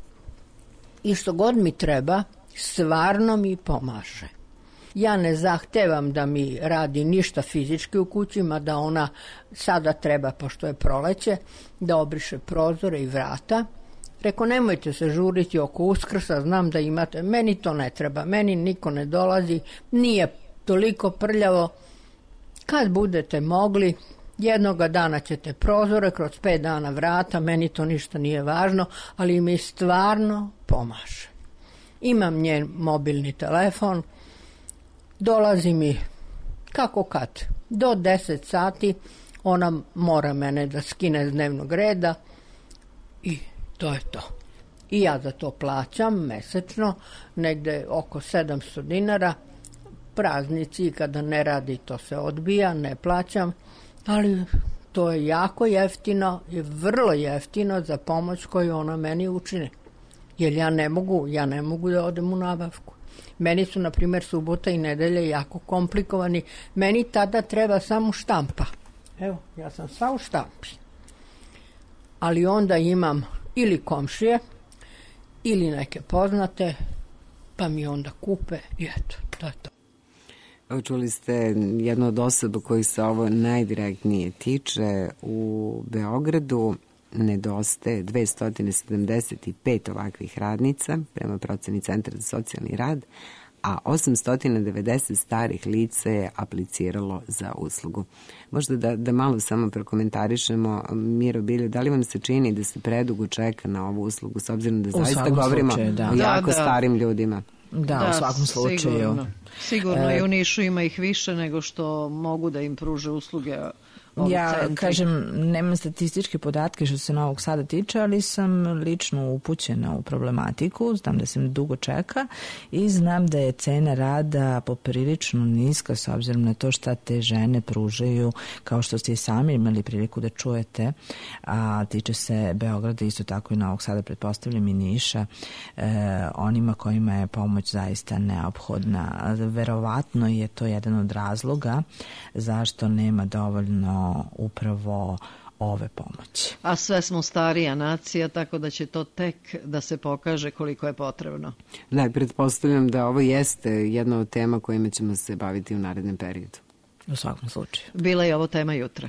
i što god mi treba, stvarno mi pomaže. Ja ne zahtevam da mi radi ništa fizički u kući, mada ona sada treba, pošto je proleće, da obriše prozore i vrata. Reko, nemojte se žuriti oko Uskrsa, znam da imate, meni to ne treba, meni niko ne dolazi, nije toliko prljavo. Kad budete mogli, jednoga dana ćete prozore, kroz 5 dana vrata, meni to ništa nije važno, ali mi stvarno pomaže. Imam njen mobilni telefon, dolazi mi kako kad, do 10 sati, ona mora mene da skine s dnevnog reda i to je to. I ja za to plaćam mesečno, negde oko 700 dinara, praznici kada ne radi to se odbija, ne plaćam, ali to je jako jeftino i vrlo jeftino za pomoć koju ona meni učini. Jer ja ne mogu da odem u nabavku. Meni su, na primjer, subota i nedelje jako komplikovani. Meni tada treba samo štampa. Evo, ja sam sva u štampi. Ali onda imam ili komšije, ili neke poznate, pa mi onda kupe i eto, to je to. Čuli ste jednu od osoba koji se ovo najdirektnije tiče. U Beogradu nedostaje 275 ovakvih radnica prema proceni Centra za socijalni rad, a 890 starih lica je apliciralo za uslugu. Možda da malo samo prokomentarišemo, Miro Biljo, da li vam se čini da se predugo čeka na ovu uslugu, s obzirom da zaista govorimo o jako starim ljudima? Da, u svakom slučaju. Sigurno i u Nišu ima ih više nego što mogu da im pruže usluge. Ja kažem, nemam statističke podatke što se Novog Sada tiče, ali sam lično upućena u problematiku, znam da se dugo čeka i znam da je cena rada poprilično niska s obzirom na to šta te žene pružaju, kao što ste i sami imali priliku da čujete, a tiče se Beograda, isto tako i Novog Sada, pretpostavljam i Niša, onima kojima je pomoć zaista neophodna. Verovatno je to jedan od razloga zašto nema dovoljno upravo ove pomoći. A sve smo starija nacija, tako da će to tek da se pokaže koliko je potrebno. Da, pretpostavljam da ovo jeste jedna od tema kojima ćemo se baviti u narednom periodu. U svakom slučaju. Bila je ovo tema jutra.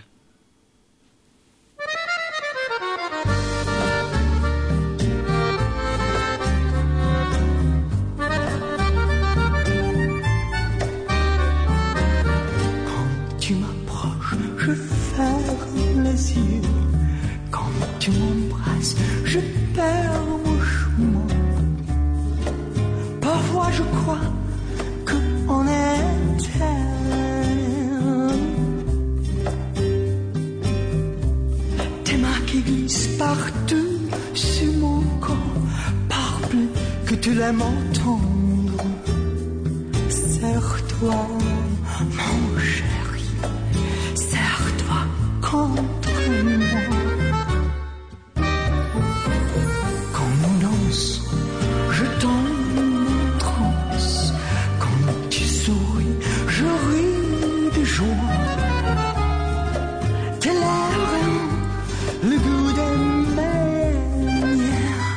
Je ferme les yeux. Quand tu m'embrasses, je perds mon chemin. Parfois je crois qu'on est éternel. Tes mains qui glissent partout sur mon corps parlent plus que tu l'aimes entendre. Serre-toi, mon chéri. Serre-toi contre moi. Quand nous dansons, je tombe en transe. Quand tu souris, je ris de joie. Tes lèvres ont le goût de mes miens.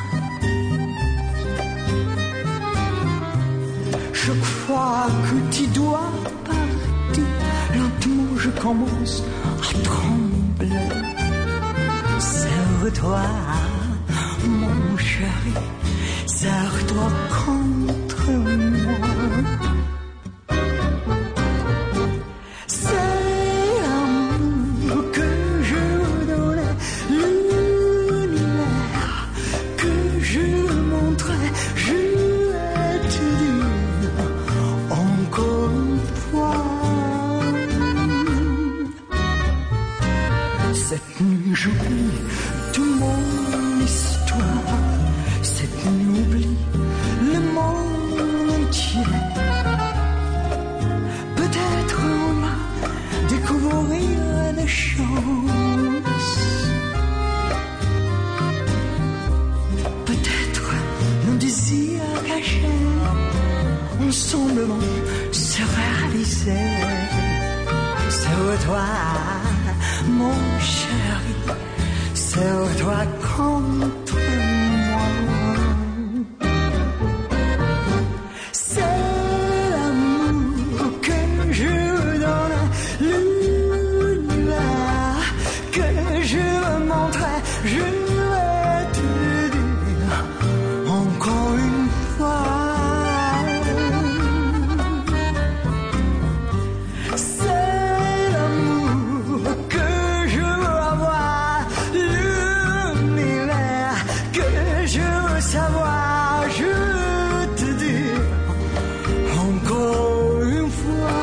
Chaque fois que tu dois partir, lentement je commence à trembler. Serre-toi, mon chéri, serre-toi contre moi. C'est l'amour que je donne, l'univers que je montrais. Je vais te dire encore une fois. Cette nuit j'oublie toute mon histoire. Cette nuit oublie le monde entier. Peut-être on va découvrir des choses. Peut-être nos désirs cachés ensemble vont se réaliser. Serre-toi, mon chéri, serre-toi contre moi. C'est l'amour que je donne, l'univers que je montrais. Je vais te dire encore une fois. Savoir, je te dis encore une fois,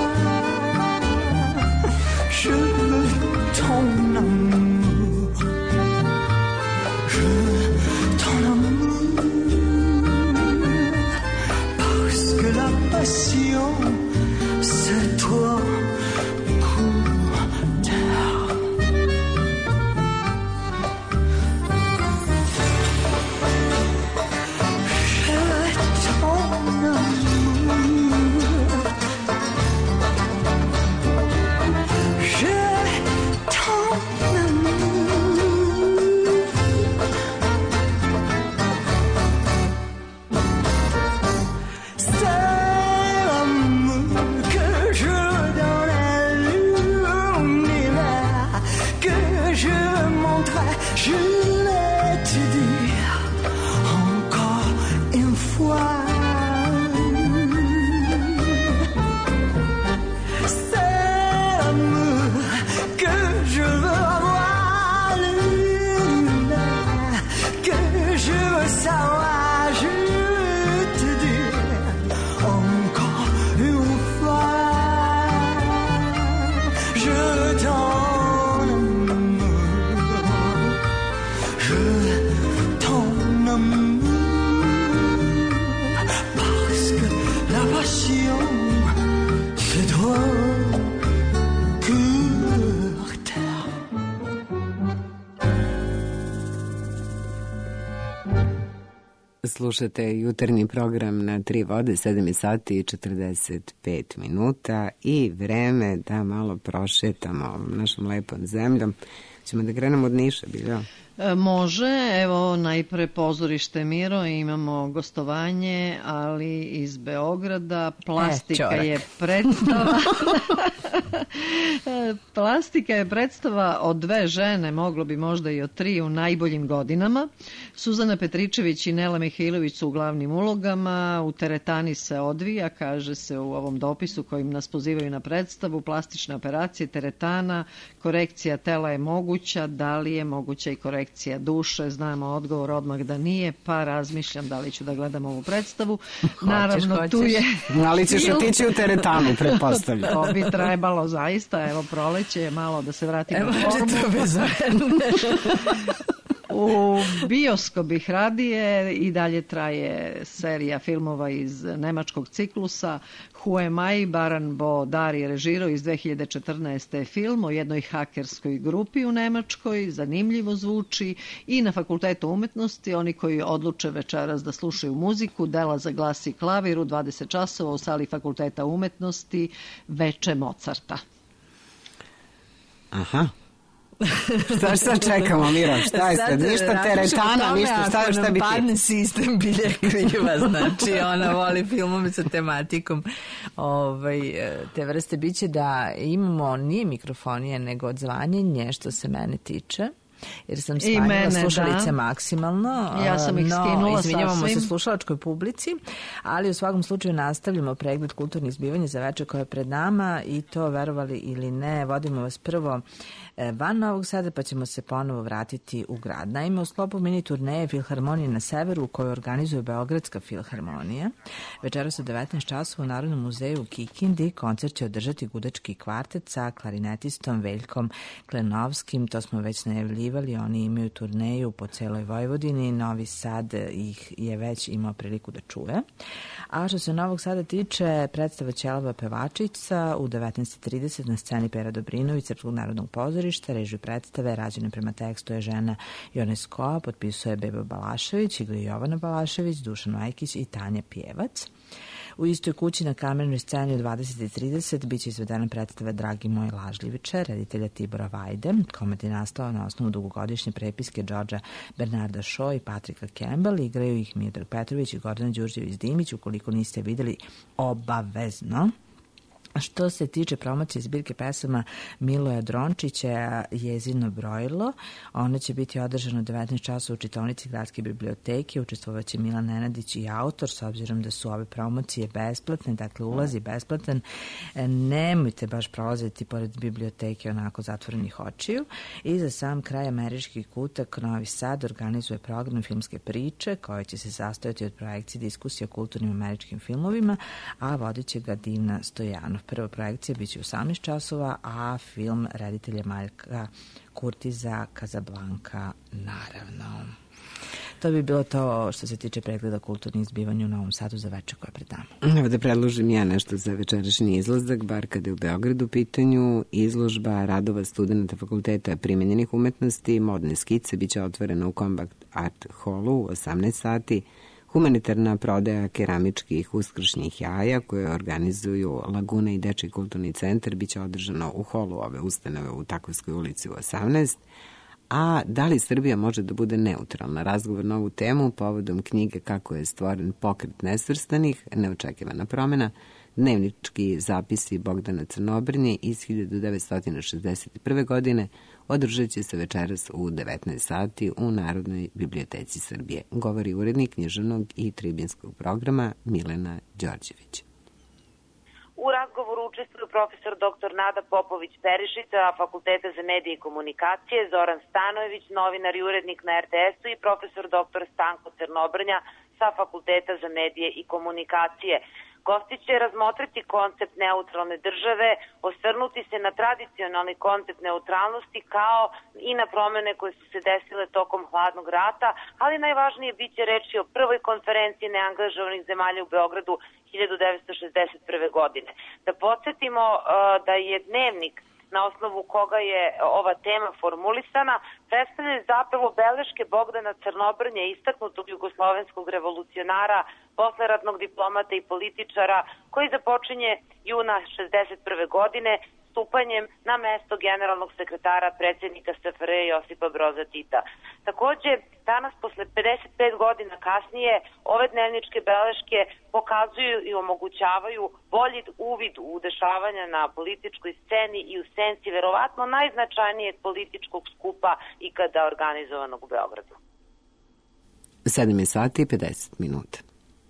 je veux ton amour, je veux ton amour, parce que la passion c'est toi. je ton amour, parce que la passion c'est toi que Slušate jutarnji program na 3 vode, 7 sati i 45 minuta i vreme da malo prošetamo našom lepom zemljom. Ćemo da krenemo od Niša, Biljo? Može, evo najpre pozorište Miro, imamo gostovanje, ali iz Beograda. Plastika je predstava. Plastika je predstava od 2 žene, moglo bi možda i od 3 u najboljim godinama. Suzana Petričević i Nela Mihajlović su u glavnim ulogama, u teretani se odvija, kaže se u ovom dopisu kojim nas pozivaju na predstavu, plastične operacije, teretana, korekcija tela je moguća, da li je moguća i korekcija duše, znamo odgovor odmah da nije, pa razmišljam da li ću da gledam ovu predstavu. Naravno, tu je... Ali ćeš otići u teretanu, pretpostavljam. To bi trebalo zaista, evo proleće je malo da se vratimo u formu. U bioskop bih radije, i dalje traje serija filmova iz nemačkog ciklusa. Who am I? Baran Dar je režirao iz 2014. film o jednoj hakerskoj grupi u Nemačkoj, zanimljivo zvuči, i na Fakultetu umetnosti oni koji odluče večeras da slušaju muziku, dela za glas i klavir u 20 časova u sali Fakulteta umetnosti, veče Mozarta. Aha. Šta čekamo, Miro? Šta je sad? Ništa teretana, ništa, šta bi ti? Padne sistem Bilje kriva, znači ona voli filmove sa tematikom te vrste. Biće da imamo, nije mikrofonije, nego odzvanjenje što se mene tiče. Jer sam smanjila slušalice maksimalno. Ja sam ih skinula izvinjavamo se slušalačkoj publici, ali u svakom slučaju nastavljamo pregled kulturnih zbivanja za večer koje je pred nama, i to, verovali ili ne, vodimo vas prvo van Novog Sada, pa ćemo se ponovo vratiti u grad. Naime, u sklopu mini turneje Filharmonije na severu, koju organizuje Beogradska filharmonija, večeras u 19 časova u Narodnom muzeju u Kikindi koncert će održati gudački kvartet sa klarinetistom Veljkom Klenovskim. To smo već najavljivali, oni imaju turneju po celoj Vojvodini, Novi Sad ih je već imao priliku da čuje. A što se Novog Sada tiče, predstava Ćelava pevačica u 19:30 na sceni Pera Dobrinović Srpskog narodnog pozorišta. Režiju predstave rađene prema tekstu je žena Jonesko, potpisuje Beba Balašević, igraju Jovana Balašević, Dušan Vajkić i Tanja Pjevac. U istoj kući na kamernoj sceni u 20:30 biće izvedena predstava Dragi moj lažljiviče, reditelja Tibora Vajde. Komad je nastao na osnovu dugogodišnje prepiske Georgea Bernarda Shaw i Patrika Campbell. Igraju ih Miodrag Petrović i Gordana Đurđević-Dimić. Ukoliko niste videli, obavezno. Što se tiče promocije zbirke pesama Miloja Drončića Jezino brojilo, ono će biti održano 19 časova u čitaonici Gradske biblioteke. Učestvovaće Milan Nenadić i autor, s obzirom da su ove promocije besplatne, dakle ulaz je besplatan. Nemojte baš prolaziti pored biblioteke onako zatvorenih očiju. I za sam kraj, Američki kutak Novi Sad organizuje program Filmske priče, koje će se sastojati od projekcije diskusije o kulturnim američkim filmovima, a vodit će ga Divna Stojanov. Prva projekcija biće u 18 časova, a film reditelja Maljka Kurtiza Casablanca, naravno. To bi bilo to što se tiče pregleda kulturnih zbivanja u Novom Sadu za večer koje pred nama. Evo da predložim ja nešto za večerašnji izlazak, bar kada je u Beogradu u pitanju. Izložba radova studenta Fakulteta primenjenih umetnosti, modne skice, biće otvorena u Combat Art Hallu u 18 sati. Humanitarna prodaja keramičkih uskršnjih jaja koje organizuju Laguna i Dečiji kulturni centar biće održano u holu ove ustanove u Takovskoj ulici u 18. A da li Srbija može da bude neutralna? Razgovor na ovu temu povodom knjige Kako je stvoren pokret nesvrstanih, neočekivana promena, dnevnički zapisi Bogdana Crnobrnje iz 1961. godine, održat će se večeras u 19 sati u Narodnoj biblioteci Srbije. Govori urednik književnog i tribinskog programa Milena Đorđević. U razgovoru učestvuju profesor dr. Nada Popović-Perišica, Fakulteta za medije i komunikacije, Zoran Stanojević, novinar i urednik na RTS-u, i profesor dr. Stanko Crnobrnja sa Fakulteta za medije i komunikacije. Gosti će razmotriti koncept neutralne države, osvrnuti se na tradicionalni koncept neutralnosti kao i na promene koje su se desile tokom hladnog rata, ali najvažnije biće reči o prvoj konferenciji neangažovanih zemalja u Beogradu 1961. godine. Da podsjetimo da je dnevnik na osnovu koga je ova tema formulisana, predstavljaju zapravo beleške Bogdana Crnobrnje, istaknutog jugoslovenskog revolucionara, posleratnog diplomata i političara, koji započinje juna 1961. godine stupanjem na mesto generalnog sekretara predsjednika SFRJ Josipa Broza Tita. Takođe, danas, posle 55 godina kasnije, ove dnevničke beleške pokazuju i omogućavaju bolji uvid u dešavanja na političkoj sceni i u senci verovatno najznačajnijeg političkog skupa ikada organizovanog u Beogradu. 7:50.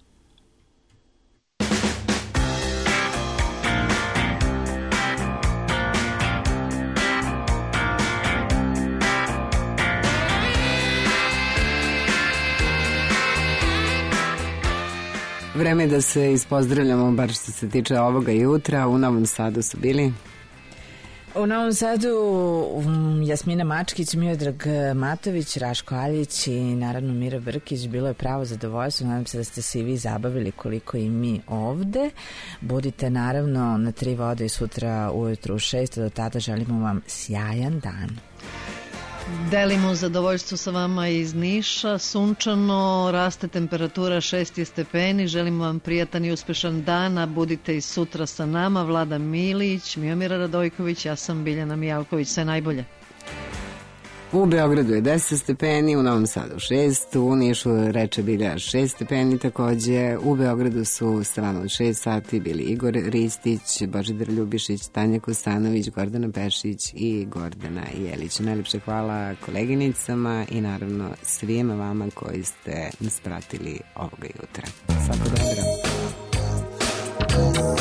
Vreme je da se ispozdravljamo, bar što se tiče ovoga jutra. U Novom Sadu su bili... U Novom Sadu Jasmina Mačkić, Miodrag Matović, Raško Aljić i naravno Mira Brkić. Bilo je pravo zadovoljstvo. Nadam se da ste se i vi zabavili koliko i mi ovde. Budite naravno na 3 vode i sutra ujutru u 6. Do tada želimo vam sjajan dan. Delimo zadovoljstvo sa vama iz Niša, sunčano, raste temperatura 6 stepeni, želimo vam prijatan i uspešan dan, a budite i sutra sa nama. Vlada Milić, Miomira Radojković, ja sam Biljana Mijalković, sve najbolje. U Beogradu je 10 stepeni, u Novom Sadu 6, u Nišu reče Bilja 6 stepeni takođe, u Beogradu su sa vama od 6 sati bili Igor Ristić, Božidar Ljubišić, Tanja Kostanović, Gordana Pešić i Gordana Jelić. Najlepše hvala koleginicama i naravno svima vama koji ste nas pratili ovoga jutra. Svako dobro.